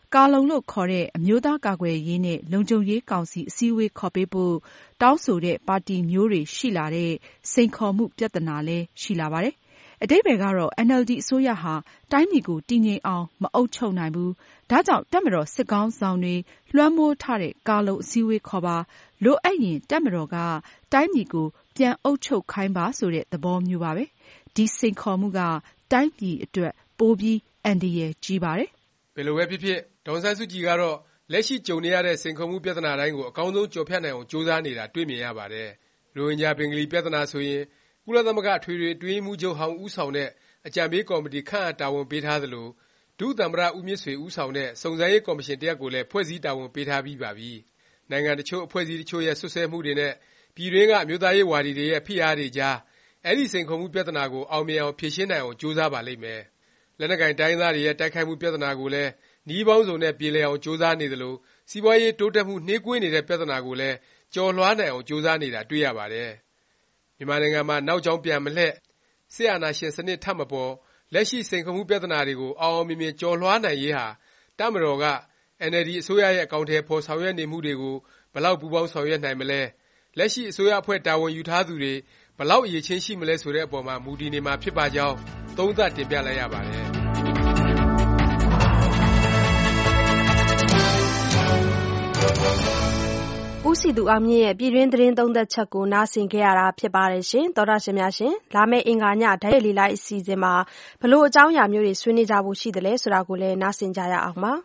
Speaker 17: ကာလုံလို့ခေါ်တဲ့အမျိုးသားကာကွယ်ရေးနဲ့လုံခြုံရေးကောင်စီအစည်းအဝေးခေါ်ပေးဖို့တောင်းဆိုတဲ့ပါတီမျိုးတွေရှိလာတဲ့စိန်ခေါ်မှုပြဿနာလည်းရှိလာပါတယ်။အဓိပ္ပာယ်ကတော့ အန်အယ်လ်ဒီ အစိုးရဟာတိုင်းပြည်ကိုတည်ငြိမ်အောင်မအုပ်ချုပ်နိုင်ဘူး။ဒါကြောင့်တပ်မတော်စစ်ခေါင်းဆောင်တွေလွှမ်းမိုးထားတဲ့ကာလုံအစည်းအဝေးခေါ်ပါလိုအပ်ရင်တပ်မတော်ကတိုင်းပြည်ကိုပြန်အုပ်ချုပ်ခိုင်းပါဆိုတဲ့သဘောမျိုးပါပဲ။ဒီစိန်ခေါ်မှုကတိုင်းပြည်အတွက်ပိုပြီးအန္တရာယ်ကြီးပါတယ်
Speaker 16: ။ဘယ်လိုပဲဖြစ်ဖြစ်ဒေါ်အောင်ဆန်းစုကြည်ကတော့လက်ရှိကြုံနေရတဲ့စိန်ခေါ်မှုပြဿနာတိုင်းကိုအကောင်းဆုံးကျော်ဖြတ်နိုင်အောင်ကြိုးစားနေတာတွေ့မြင်ရပါတယ်။ရိုဟင်ဂျာဘင်္ဂလီပြဿနာဆိုရင်ကုလသမဂ္ဂအထွေထွေအတွင်းရေးမှူးချုပ်ဟောင်းဦးဆောင်တဲ့အကြံပေးကော်မတီခန့်အပ်တာဝန်ပေးထားသလိုဒုသမ္မတဦးမြင့်ဆွေဦးဆောင်တဲ့စုံစမ်းရေးကော်မရှင်တစ်ရပ်ကိုလည်းဖွဲ့စည်းတာဝန်ပေးထားပြီးပါပြီ။နိုင်ငံတချို့အဖွဲ့အစည်းတချို့ရဲ့စွပ်စွဲမှုတွေနဲ့ပြည်တွင်းကအမျိုးသားရေးဝါဒီတွေရဲ့ဖိအားတွေကြားအဲဒီစိန်ခေါ်မှုပြဿနာကိုအောင်မြင်အောင်ဖြေရှင်းနိုင်အောင်ကြိုးစားပါလိမ့်မယ်။လက်နက်ကိုင်တိုင်းသားတွေရဲ့တိုက်ခိုက်မှုပြဿနာကိုလည်းနည်းပေါင်းစုံနဲ့ပြေလည်အောင်ကြိုးစားနေသလိုစီးပွားရေးတိုးတက်မှုနှေးကွေးနေတဲ့ပြဿနာကိုလည်းကျော်လွှားနိုင်အောင်ကြိုးစားနေတာတွေ့ရပါတယ်။မြန်မာနိုင်ငံမှာနောက်ကြောင်းပြန်မလှည့်စစ်အာဏာရှင်စနစ်ထပ်မပေါ်လက်ရှိစိန်ခေါ်မှုပြဿနာတွေကိုအောင်အောင်မြင်မြင်ကျော်လွှားနိုင်ရေးဟာတပ်မတော်ကအန်အယ်လ်ဒီအစိုးရရဲ့အကောင်အထည်ဖော်ဆောင်ရွက်နေမှုတွေကိုဘယ်လောက်ပူးပေါင်းဆောင်ရွက်နိုင်မလဲလက်ရှိအစိုးရအဖွဲ့တာဝန်ယူထားသူတွေဘယ်လောက်အရေးချင်းရှိမလဲဆိုတဲ့အပေါ်မှာမူတည်နေမှာဖြစ်ပါကြောင်းသုံးသပ်တင်ပြလိုက်ရပါတယ်။
Speaker 2: ဦးစည်သူအောင်မြင့်ရဲ့ပြည်တွင်းသတင်းသုံးသပ်ချက်ကိုနားဆင်ခဲ့ရတာဖြစ်ပါတယ်ရှင်။သောတာရှင်များရှင်လာမယ့်အင်္ဂါညဓာတ်ရိုက်လေလိုက်အစီအစဉ်မှာဘလို့အကြောင်းအရာမျိုးတွေဆွေးနွေးကြဖို့ရှိတယ်လဲဆိုတာကိုလည်းနားဆင်ကြရအောင်ပါ။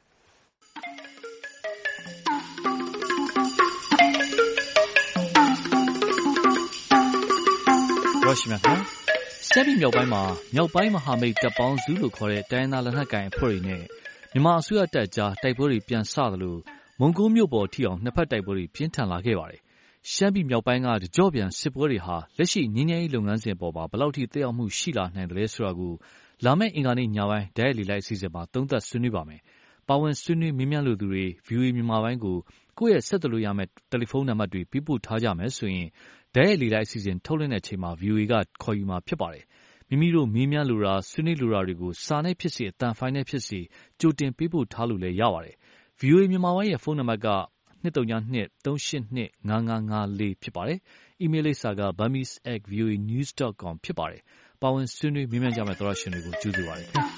Speaker 6: ရောရှိမြတ်ခင်ရှမ်းပြည်မြောက်ပိုင်းမှာမြောက်ပိုင်းမဟာမိတ်တပ်ပေါင်းစုလို့ခေါ်တဲ့တိုင်းသားလက်နက်ကိုင်အဖွဲ့တွေနဲ့မြန်မာအစိုးရတပ်ကြားတိုက်ပွဲတွေပြန်ဆသလိုမုံကိုမြို့ပေါ်ထိအောင်နှစ်ဖက်တိုက်ပွဲတွေပြင်းထန်လာခဲ့ပါတယ်။ရှမ်းပြည်မြောက်ပိုင်းကကြော့ပြန်စစ်ပွဲတွေဟာလက်ရှိငြိမ်းချမ်းရေးလုပ်ငန်းစဉ်ပေါ်မှာဘယ်လောက်ထိသက်ရောက်မှုရှိလာနိုင်တယ်လဲဆိုတာကိုလာမယ့်အင်္ဂါနေ့ညပိုင်းဓာတ်ရိုက်လေလိုက်အစီအစဉ်မှာသုံးသပ်ဆွေးနွေးပါမယ်။ပါဝင်ဆွေးနွေးမေးမြန်းလိုသူတွေ ဗွီအိုအေ မြန်မာပိုင်းကိုကိုယ့်ရဲ့ဆက်သွယ်လို့ရမယ့်တယ်လီဖုန်းနံပါတ်တွေပေးပို့ထားကြမယ်ဆိုရင်ဓာတ်ရိုက်လေလိုက်အစီအစဉ်ထုတ်လွှင့်တဲ့အချိန်မှာ ဗွီအိုအေကခေါ်ယူမှာဖြစ်ပါတယ်။မိမိတို့မေးမြန်းလိုတာဆွေးနွေးလိုတာတွေကိုစာနဲ့ဖြစ်စေအသံဖိုင်နဲ့ဖြစ်စေကြိုတင်ပေးပို့ထားလို့လည်းရပါတယ်။ ဗွီအိုအေမြန်မာပိုင်းရဲ့ဖုန်းနံပါတ်က၂၀၂၂ ၃၈၂ ၅၅၅၄ဖြစ်ပါတယ်။ အီးမေးလ်လိပ်စာက burmese at voanews dot com ဖြစ်ပါတယ်။ပါဝင်ဆွေးနွေးမေးမြန်းကြမယ့်သောတရှင်တွေကိုကျေးဇူးပါတယ်ခင်ဗျာ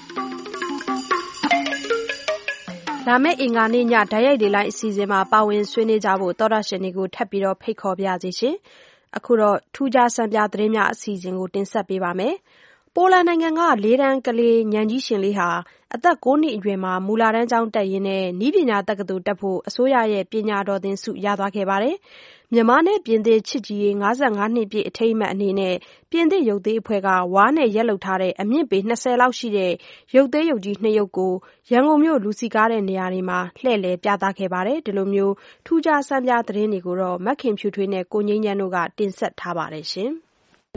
Speaker 2: ။လာမယ့်အင်္ဂါနေ့ညဓာတ်ရိုက်လေလိုက်အစီအစဉ်မှာပါဝင်ဆွေးနွေးကြဖို့သောတရှင်တွေကိုထပ်ပြီးတော့ဖိတ်ခေါ်ပါရစေရှင်။အခုတော့ထူးခြားစံပြသတင်းများအစီအစဉ်ကိုတင်ဆက်ပေးပါမယ်။ပိုလန်နိုင်ငံကလေးတန်းကလေးဉာဏ်ကြီးရှင်လေးဟာအသက်၉နှစ်အရွယ်မှာမူလတန်းကျောင်းတက်ရင်းနဲ့နည်းပညာတက္ကသိုလ်တက်ဖို့အစိုးရရဲ့ပညာတော်သင်ဆုရသွားခဲ့ပါတယ်။မြန်မာနဲ့ပြင်သစ်ချစ်ကြည်ရေး၅၅နှစ်ပြည့်အထိမ်းအမှတ်အနေနဲ့ပြင်သစ်ရုပ်သေးအဖွဲ့ကဝါးနဲ့ရက်လုပ်ထားတဲ့အမြင့်ပေ၂၀လောက်ရှိတဲ့ရုပ်သေးရုပ်ကြီးနှစ်ရုပ်ကိုရန်ကုန်မြို့လူစည်ကားတဲ့နေရာတွေမှာလှည့်လည်ပြသခဲ့ပါတယ်။ဒီလိုမျိုးထူးခြားစံပြသတင်းတွေကိုတော့မခင်ဖြူထွေးနဲ့ကိုငိမ့်ချမ်းတို့ကတင်ဆက်ထားပါတယ်ရှင်။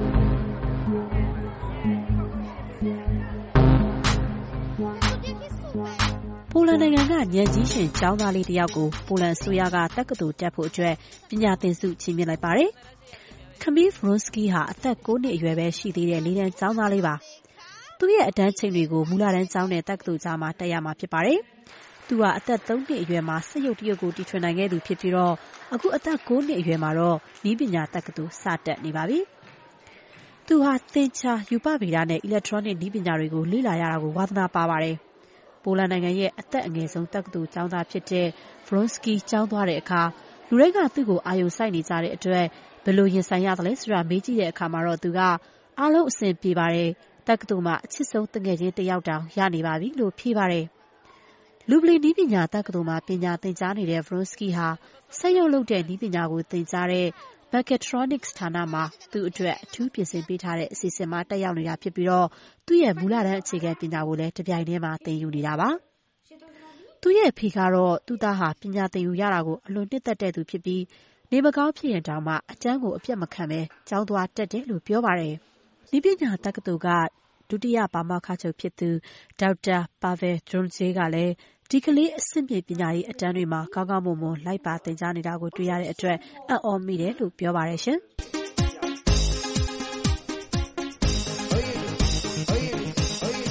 Speaker 18: ပိုလန်နိုင်ငံကဉာဏ်ကြီးရှင်ကျောင်းသားလေးတစ်ယောက်ကိုပိုလန်အစိုးရကတက္ကသိုလ်တက်ဖို့အတွက်ပညာသင်ဆုချီးမြှင့်လိုက်ပါတယ်။ Kamil Vronsky ဟာအသက်၉နှစ်အရွယ်ပဲရှိသေးတဲ့လေးတန်းကျောင်းသားလေးပါ။သူ့ရဲ့အတန်းချိန်တွေကိုမူလတန်းကျောင်းနဲ့တက္ကသိုလ်ကြားမှာတက်ရမှာဖြစ်ပါတယ်။သူဟာအသက်၃နှစ်အရွယ်မှာစက်ရုပ်တရုပ်ကိုတီထွင်နိုင်ခဲ့သူဖြစ်ပြီးတော့အခုအသက်၉နှစ်အရွယ်မှာတော့နည်းပညာတက္ကသိုလ်စတက်နေပါပြီ။သူဟာသင်္ချာရူပဗေဒနဲ့အီလက်ထရောနစ်နည်းပညာတွေကိုလေ့လာရတာကိုဝါသနာပါပါတယ်။ပိုလန်နိုင်ငံရဲ့အသက်အငယ်ဆုံးတက္ကသိုလ်ကျောင်းသားဖြစ်တဲ့ Vronsky ကျောင်းသွားတဲ့အခါလူတွေကသူ့ကိုအာရုံစိုက်နေကြတဲ့အတွက်ဘယ်လိုရင်ဆိုင်ရသလဲဆိုတာမေးကြည့်တဲ့အခါမှာတော့သူကအားလုံးအဆင်ပြေပါတယ်တက္ကသိုလ်မှာအချစ်ဆုံးတငယ်ချင်းတစ်ယောက်တောင်ရနေပါပြီလို့ဖြေပါတယ်။လူပလီနည်းပညာတက္ကသိုလ်မှာပညာသင်ကြားနေတဲ့ Vronsky ဟာစက်ရုပ်လုပ်တဲ့နည်းပညာကိုသင်ကြားတဲ့ Mechatronics ဌာနမှာသူ့အတွက်အထူးပြင်ဆင်ပေးထားတဲ့အစီအစဉ်မှာတက်ရောက်နေတာဖြစ်ပြီးတော့သူ့ရဲ့မူလတန်းအခြေခံပညာကိုလည်းတစ်ပြိုင်တည်းမှာသင်ယူနေတာပါ။သူ့ရဲ့ဖေကတော့သူ့သားဟာပညာသင်ယူရတာကိုအလွန်နှစ်သက်တဲ့သူဖြစ်ပြီးနေမကောင်းဖြစ်ရင်တောင်မှအတန်းကိုအပြတ်မခံပဲကျောင်းသွားတက်တယ်လို့ပြောပါတယ်။နည်းပညာတက္ကသိုလ်ကဒုတိယပါမောက္ခချုပ်ဖြစ်သူဒေါက်တာပါဗယ်ဒရွန်ဂျေးကလည်းဒီကလေးအဆင့်မြင့်ပညာရေးအတန်းတွေမှာကောင်းကောင်းမွန်မွန်လိုက်ပါသင်ကြားနေတာကိုတွေ့ရတဲ့အတွက်အံ့ဩမိတယ်လို့ပြောပါတယ်ရှင်။
Speaker 19: င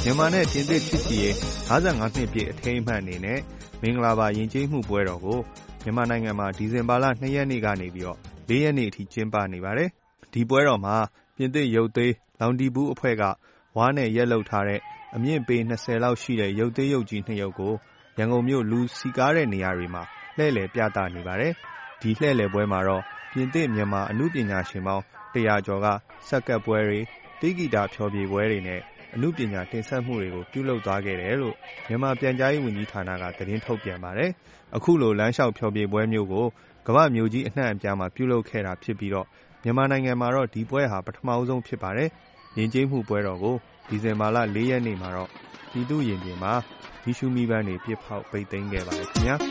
Speaker 19: မြန်မာနဲ့ပြင်သစ်ချစ်ကြည်ရေး၅၅နှစ်ပြည့်အထိမ်းအမှတ်အနေနဲ့မင်္ဂလာပါယဉ်ကျေးမှုပွဲတော်ကိုမြန်မာနိုင်ငံမှာဒီဇင်ဘာလ၂ရက်နေ့ကနေပြီးတော့၄ရက်နေ့အထိကျင်းပနေပါတယ်။ဒီပွဲတော်မှာပြင်သစ်ရုပ်သေးလောင်တီဘူးအဖွဲ့ကဝါးနဲ့ရက်လုပ်ထားတဲ့အမြင့်ပေ၂၀လောက်ရှိတဲ့ရုပ်သေးရုပ်ကြီးနှစ်ရုပ်ကိုရန်ကုန်မြို့လူစီကားတဲ့နေရာတွေမှာလှည့်လည်ပြသနေပါတယ်။ဒီလှည့်လည်ပွဲမှာတော့ပြင်သစ်မြန်မာအနုပညာရှင်ပေါင်းတရာကျော်ကဆက်ကပ်ပွဲတွေတေးဂီတဖျော်ဖြေပွဲတွေနဲ့အနုပညာတင်ဆက်မှုတွေကိုပြုလုပ်သွားခဲ့တယ်လို့မြန်မာပြန်ကြားရေးဝန်ကြီးဌာနကသတင်းထုတ်ပြန်ပါတယ်။အခုလိုလမ်းလျှောက်ဖျော်ဖြေပွဲမျိုးကိုကမ္ဘာမျိုးကြီးအနှံ့အပြားမှာပြုလုပ်ခဲ့တာဖြစ်ပြီးတော့မြန်မာနိုင်ငံမှာတော့ဒီပွဲဟာပထမအဆုံးဖြစ်ပါတယ်။ယဉ်ကျေးမှုပွဲတော်ကိုဒီဇင်ဘာလ၄ရက်နေ့မှာတော့ပြည်သူ့ရင်ပြင်မှာမီးရှူးမီးပန်းတွေပြစ်ဖောက်ပိတ်သိမ်းခဲ့ပါတယ်ခင်ဗျာ။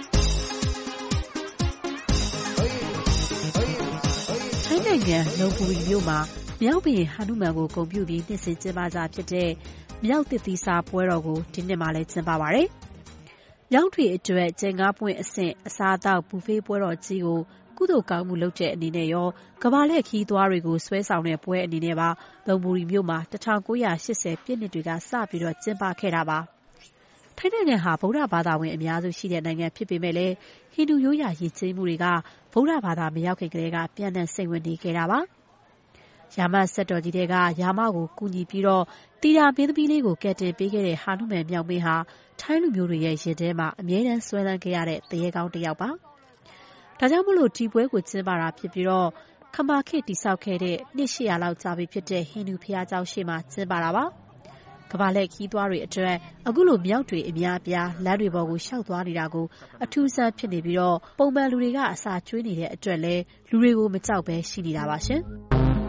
Speaker 18: ထိုင်းနိုင်ငံလုံပူရီမြို့မှာမြောက်ဘုရင်ဟာနုမန်ကိုဂုဏ်ပြုပြီးနှစ်စဉ်ကျင်းပကြဖြစ်တဲ့မြောက်သစ်သီးစားပွဲတော်ကိုဒီနှစ်မှာလည်းကျင်းပပါတယ်။မြောက်တွေအတွက်ကျန်ကားပွင့်အဆင့်အစားအသောက်ဘူဖေးပွဲတော်ကြီးကိုကုသိုလ်ကောင်းမှုလုပ်တဲ့အနေနဲ့ရောကမ္ဘာလှည့်ခရီးသွားတွေကိုဆွဲဆောင်တဲ့ပွဲအနေနဲ့ပါလုံပူရီမြို့မှာ၁၉၈၀ပြည့်နှစ်တွေကစပြီးတော့ကျင်းပခဲ့တာပါ။ထိုင်းနိုင်ငံဟာဗုဒ္ဓဘာသာဝင်အများစုရှိတဲ့နိုင်ငံဖြစ်ပေမဲ့လည်းဟိန္ဒူရိုးရာယဉ်ကျေးမှုတွေကဗုဒ္ဓဘာသာမရောက်ခင်ကတည်းကပြန့်နှံ့စိမ့်ဝင်နေခဲ့တာပါ။ရာမဆက်တော်ကြီးတွေကရာမကိုကူညီပြီးတော့တီတာမင်းသမီးလေးကိုကယ်တင်ပေးခဲ့တဲ့ဟာနုမန်မြောက်မင်းဟာထိုင်းလူမျိုးတွေရဲ့ရင်ထဲမှာအမြဲတမ်းဆွဲလန်းခဲ့ရတဲ့တရေကောင်းတစ်ယောက်ပါ။ဒါကြောင့်မို့လို့ဒီပွဲကိုကျင်းပတာဖြစ်ပြီးတော့ခမာခေတ်တိဆောက်ခဲ့တဲ့နှစ်၈၀၀လောက်ကြာပြီဖြစ်တဲ့ဟိန္ဒူဘုရားကျောင်းရှိမှကျင်းပတာပါ။ကမ္ဘာလှည့်ခီးသွားတွေအတွက်အခုလိုမြောက်တွေအများအပြားလမ်းတွေပေါ်ကိုရှောက်သွားနေတာကိုအထူးဆန်းဖြစ်နေပြီးတော့ပုံမှန်လူတွေကအစာကျွေးနေတဲ့အတွက်လည်းလူတွေကိုမကြောက်ပဲရှိနေတာပါရှင်။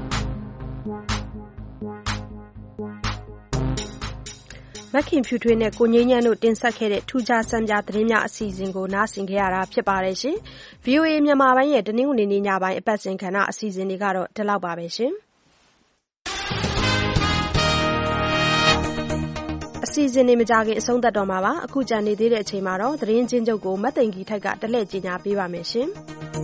Speaker 2: မခင်ဖြူထွေးနဲ့ကိုငိမ့်ညမ်းတို့တင်ဆက်ခဲ့တဲ့ထူးခြားစံပြသတင်းများအစီအစဉ်ကိုနားဆင်ခဲ့ရတာဖြစ်ပါတယ်ရှင်။ ဗွီအိုအေမြန်မာပိုင်းရဲ့တနင်္ဂနွေနေ့ညပိုင်းအပတ်စဉ်ခဏအစီအစဉ်တွေကတော့ဒီလောက်ပါပဲရှင်။အစီအစဉ်တွေမကြခင်အဆုံးသတ်တော့မှာပါအခုကြံနေသေးတဲ့အချိန်မှာတော့သတင်းချင်းချုပ်ကိုမတ်သိန်ကြီးထိုက်ကတလှည့်ကြီးညာပေးပါမယ်ရှင်။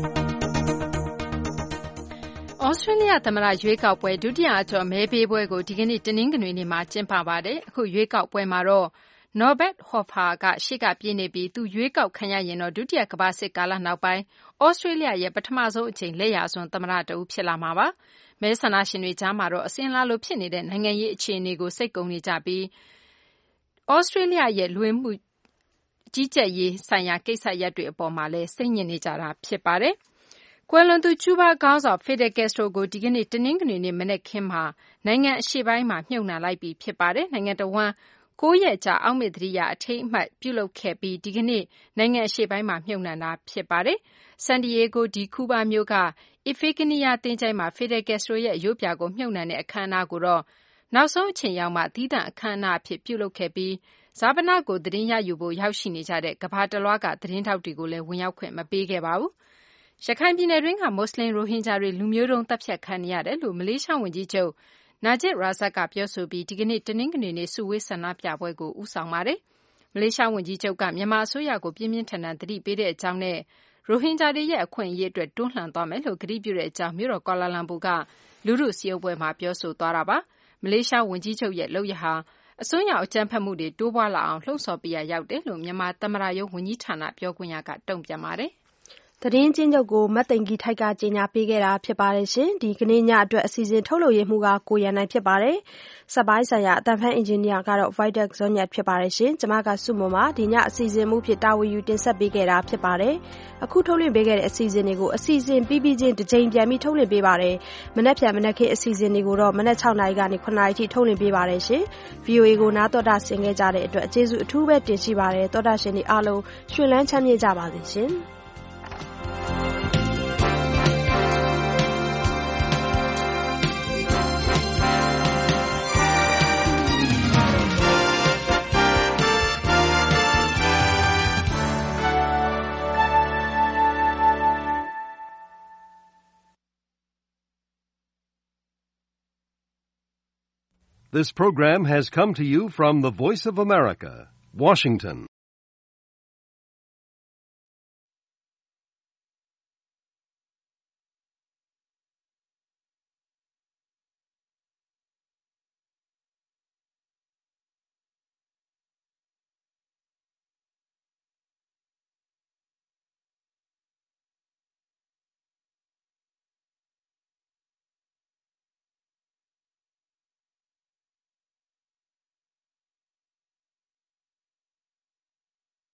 Speaker 3: ဩစတြေးလျသမ္မတရွေးကောက်ပွဲဒုတိယအကျော့မဲပေးပွဲကိုဒီကနေ့တနင်္ဂနွေနေ့မှာကျင်းပပါတယ်။အခုရွေးကောက်ပွဲမှာတော့ Norbert Hofer ကရှေ့ကပြေးနေပြီးသူရွေးကောက်ခံရရင်တော့ဒုတိယကမ္ဘာစစ်ကာလနောက်ပိုင်းဩစတြေးလျရဲ့ပထမဆုံးအကြိမ်လက်ယာစွန်းသမ္မတတဦးဖြစ်လာမှာပါ။မဲဆန္ဒရှင်တွေကြားမှာတော့အစဉ်အလာလိုဖြစ်နေတဲ့နိုင်ငံရေးအခြေအနေကိုစိတ်ကုန်နေကြပြီးဩစတြေးလျရဲ့လူဝင်မှုကြီးကြပ်ရေးဆိုင်ရာကိစ္စရပ်တွေအပေါ်မှာလည်းစိတ်ညစ်နေကြတာဖြစ်ပါတယ်။ကွယ်လွန်သူကျူးဘားခေါင်းဆောင် Fidel Castro ကိုဒီကနေ့တနင်္ဂနွေနေ့မနက်ခင်းမှာနိုင်ငံအရှေ့ပိုင်းမှာမြှုပ်နှံလိုက်ပြီဖြစ်ပါတယ်။နိုင်ငံတော်ဝန်၉ရက်ကြာအောက်မေ့သတိရအထိမ်းအမှတ်ပြုလုပ်ခဲ့ပြီးဒီကနေ့နိုင်ငံအရှေ့ပိုင်းမှာမြှုပ်နှံတာဖြစ်ပါတယ်။ San Diego di Cuba မြို့က Iphigenia သင်္ချိုင်းမှာ Fidel Castro ရဲ့ရုပ်ပြကိုမြှုပ်နှံတဲ့အခမ်းအနားကိုတော့နောက်ဆုံးအချိန်ရောက်မှသီးသန့်အခမ်းအနားအဖြစ်ပြုလုပ်ခဲ့ပြီးဈာပနကိုသတင်းရယူဖို့ရောက်ရှိနေကြတဲ့ကမ္ဘာတလွှားကသတင်းထောက်တွေကိုလည်းဝင်ရောက်ခွင့်မပေးခဲ့ပါဘူး။ရခိုင်ပြည်နယ်တွင်းကမွတ်စလင်ရိုဟင်ဂျာတွေလူမျိုးတုံးသတ်ဖြတ်ခံနေရတယ်လို့မလေးရှားဝန်ကြီးချုပ်နာဂျစ်ရာဇတ်ကပြောဆိုပြီးဒီကနေ့တနင်္ဂနွေနေ့စုဝေးဆန္ဒပြပွဲကိုဦးဆောင်ပါတယ်။မလေးရှားဝန်ကြီးချုပ်ကမြန်မာအစိုးရကိုပြင်းပြင်းထန်ထန်သတိပေးတဲ့အကြောင်းနဲ့ရိုဟင်ဂျာတွေရဲ့အခွင့်အရေးအတွက်တွန်းလှန်သွားမယ်လို့ကတိပြုတဲ့အကြောင်းမြို့တော်ကွာလာလမ်ပူကလူထုစည်းရုံးပွဲမှာပြောဆိုသွားတာပါ။မလေးရှားဝန်ကြီးချုပ်ရဲ့လုပ်ရပ်ဟာအစွန်းရောက်အကြမ်းဖက်မှုတွေတိုးပွားလာအောင်လှုံ့ဆော်ပေးရရောက်တယ်လို့မြန်မာသမ္မတရုံးဝန်ကြီးဌာနပြောခွင့်ရကတုံ့ပြန်ပါတယ်။
Speaker 2: သတင်းချင်းချုပ်ကိုမတ်သိန်ကြီးထိုက်ကကြေညာပေးခဲ့တာဖြစ်ပါတယ်ရှင်။ဒီကနေ့ညအတွက်အစီအစဉ်ထုတ်လုပ်ရမှုကကိုရန်နိုင်ဖြစ်ပါတယ်။စက်ပိုင်းဆိုင်ရာအတန်ဖန်အင်ဂျင်နီယာကတော့ Vidak Zonyat ဖြစ်ပါတယ်ရှင်။ကျွန်မကစုမုံပါဒီညအစီအစဉ်မှုဖြစ်တာဝန်ယူတင်ဆက်ပေးခဲ့တာဖြစ်ပါတယ်။အခုထုတ်လွှင့်ပေးခဲ့တဲ့အစီအစဉ်တွေကိုအစီအစဉ်ပြီးပြီးချင်းတစ်ချိန်ပြန်ပြီးထုတ်လွှင့်ပေးပါတယ်။မနက်ဖြန်မနက်ခင်းအစီအစဉ်တွေကိုတော့မနက်၆နာရီကနေ၇နာရီထိထုတ်လွှင့်ပေးပါတယ်ရှင်။ ဗွီအိုအေကိုနားတော်တာဆင်ခဲ့ကြတဲ့အတွက်အကျေးဇူးအထူးပဲတင်ရှိပါတယ်။တော်တာရှင်တွေအားလုံးရွှင်လန်းချမ်းမြေ့ကြပါစေရှင်။
Speaker 1: This program has come to you from the Voice of America, Washington.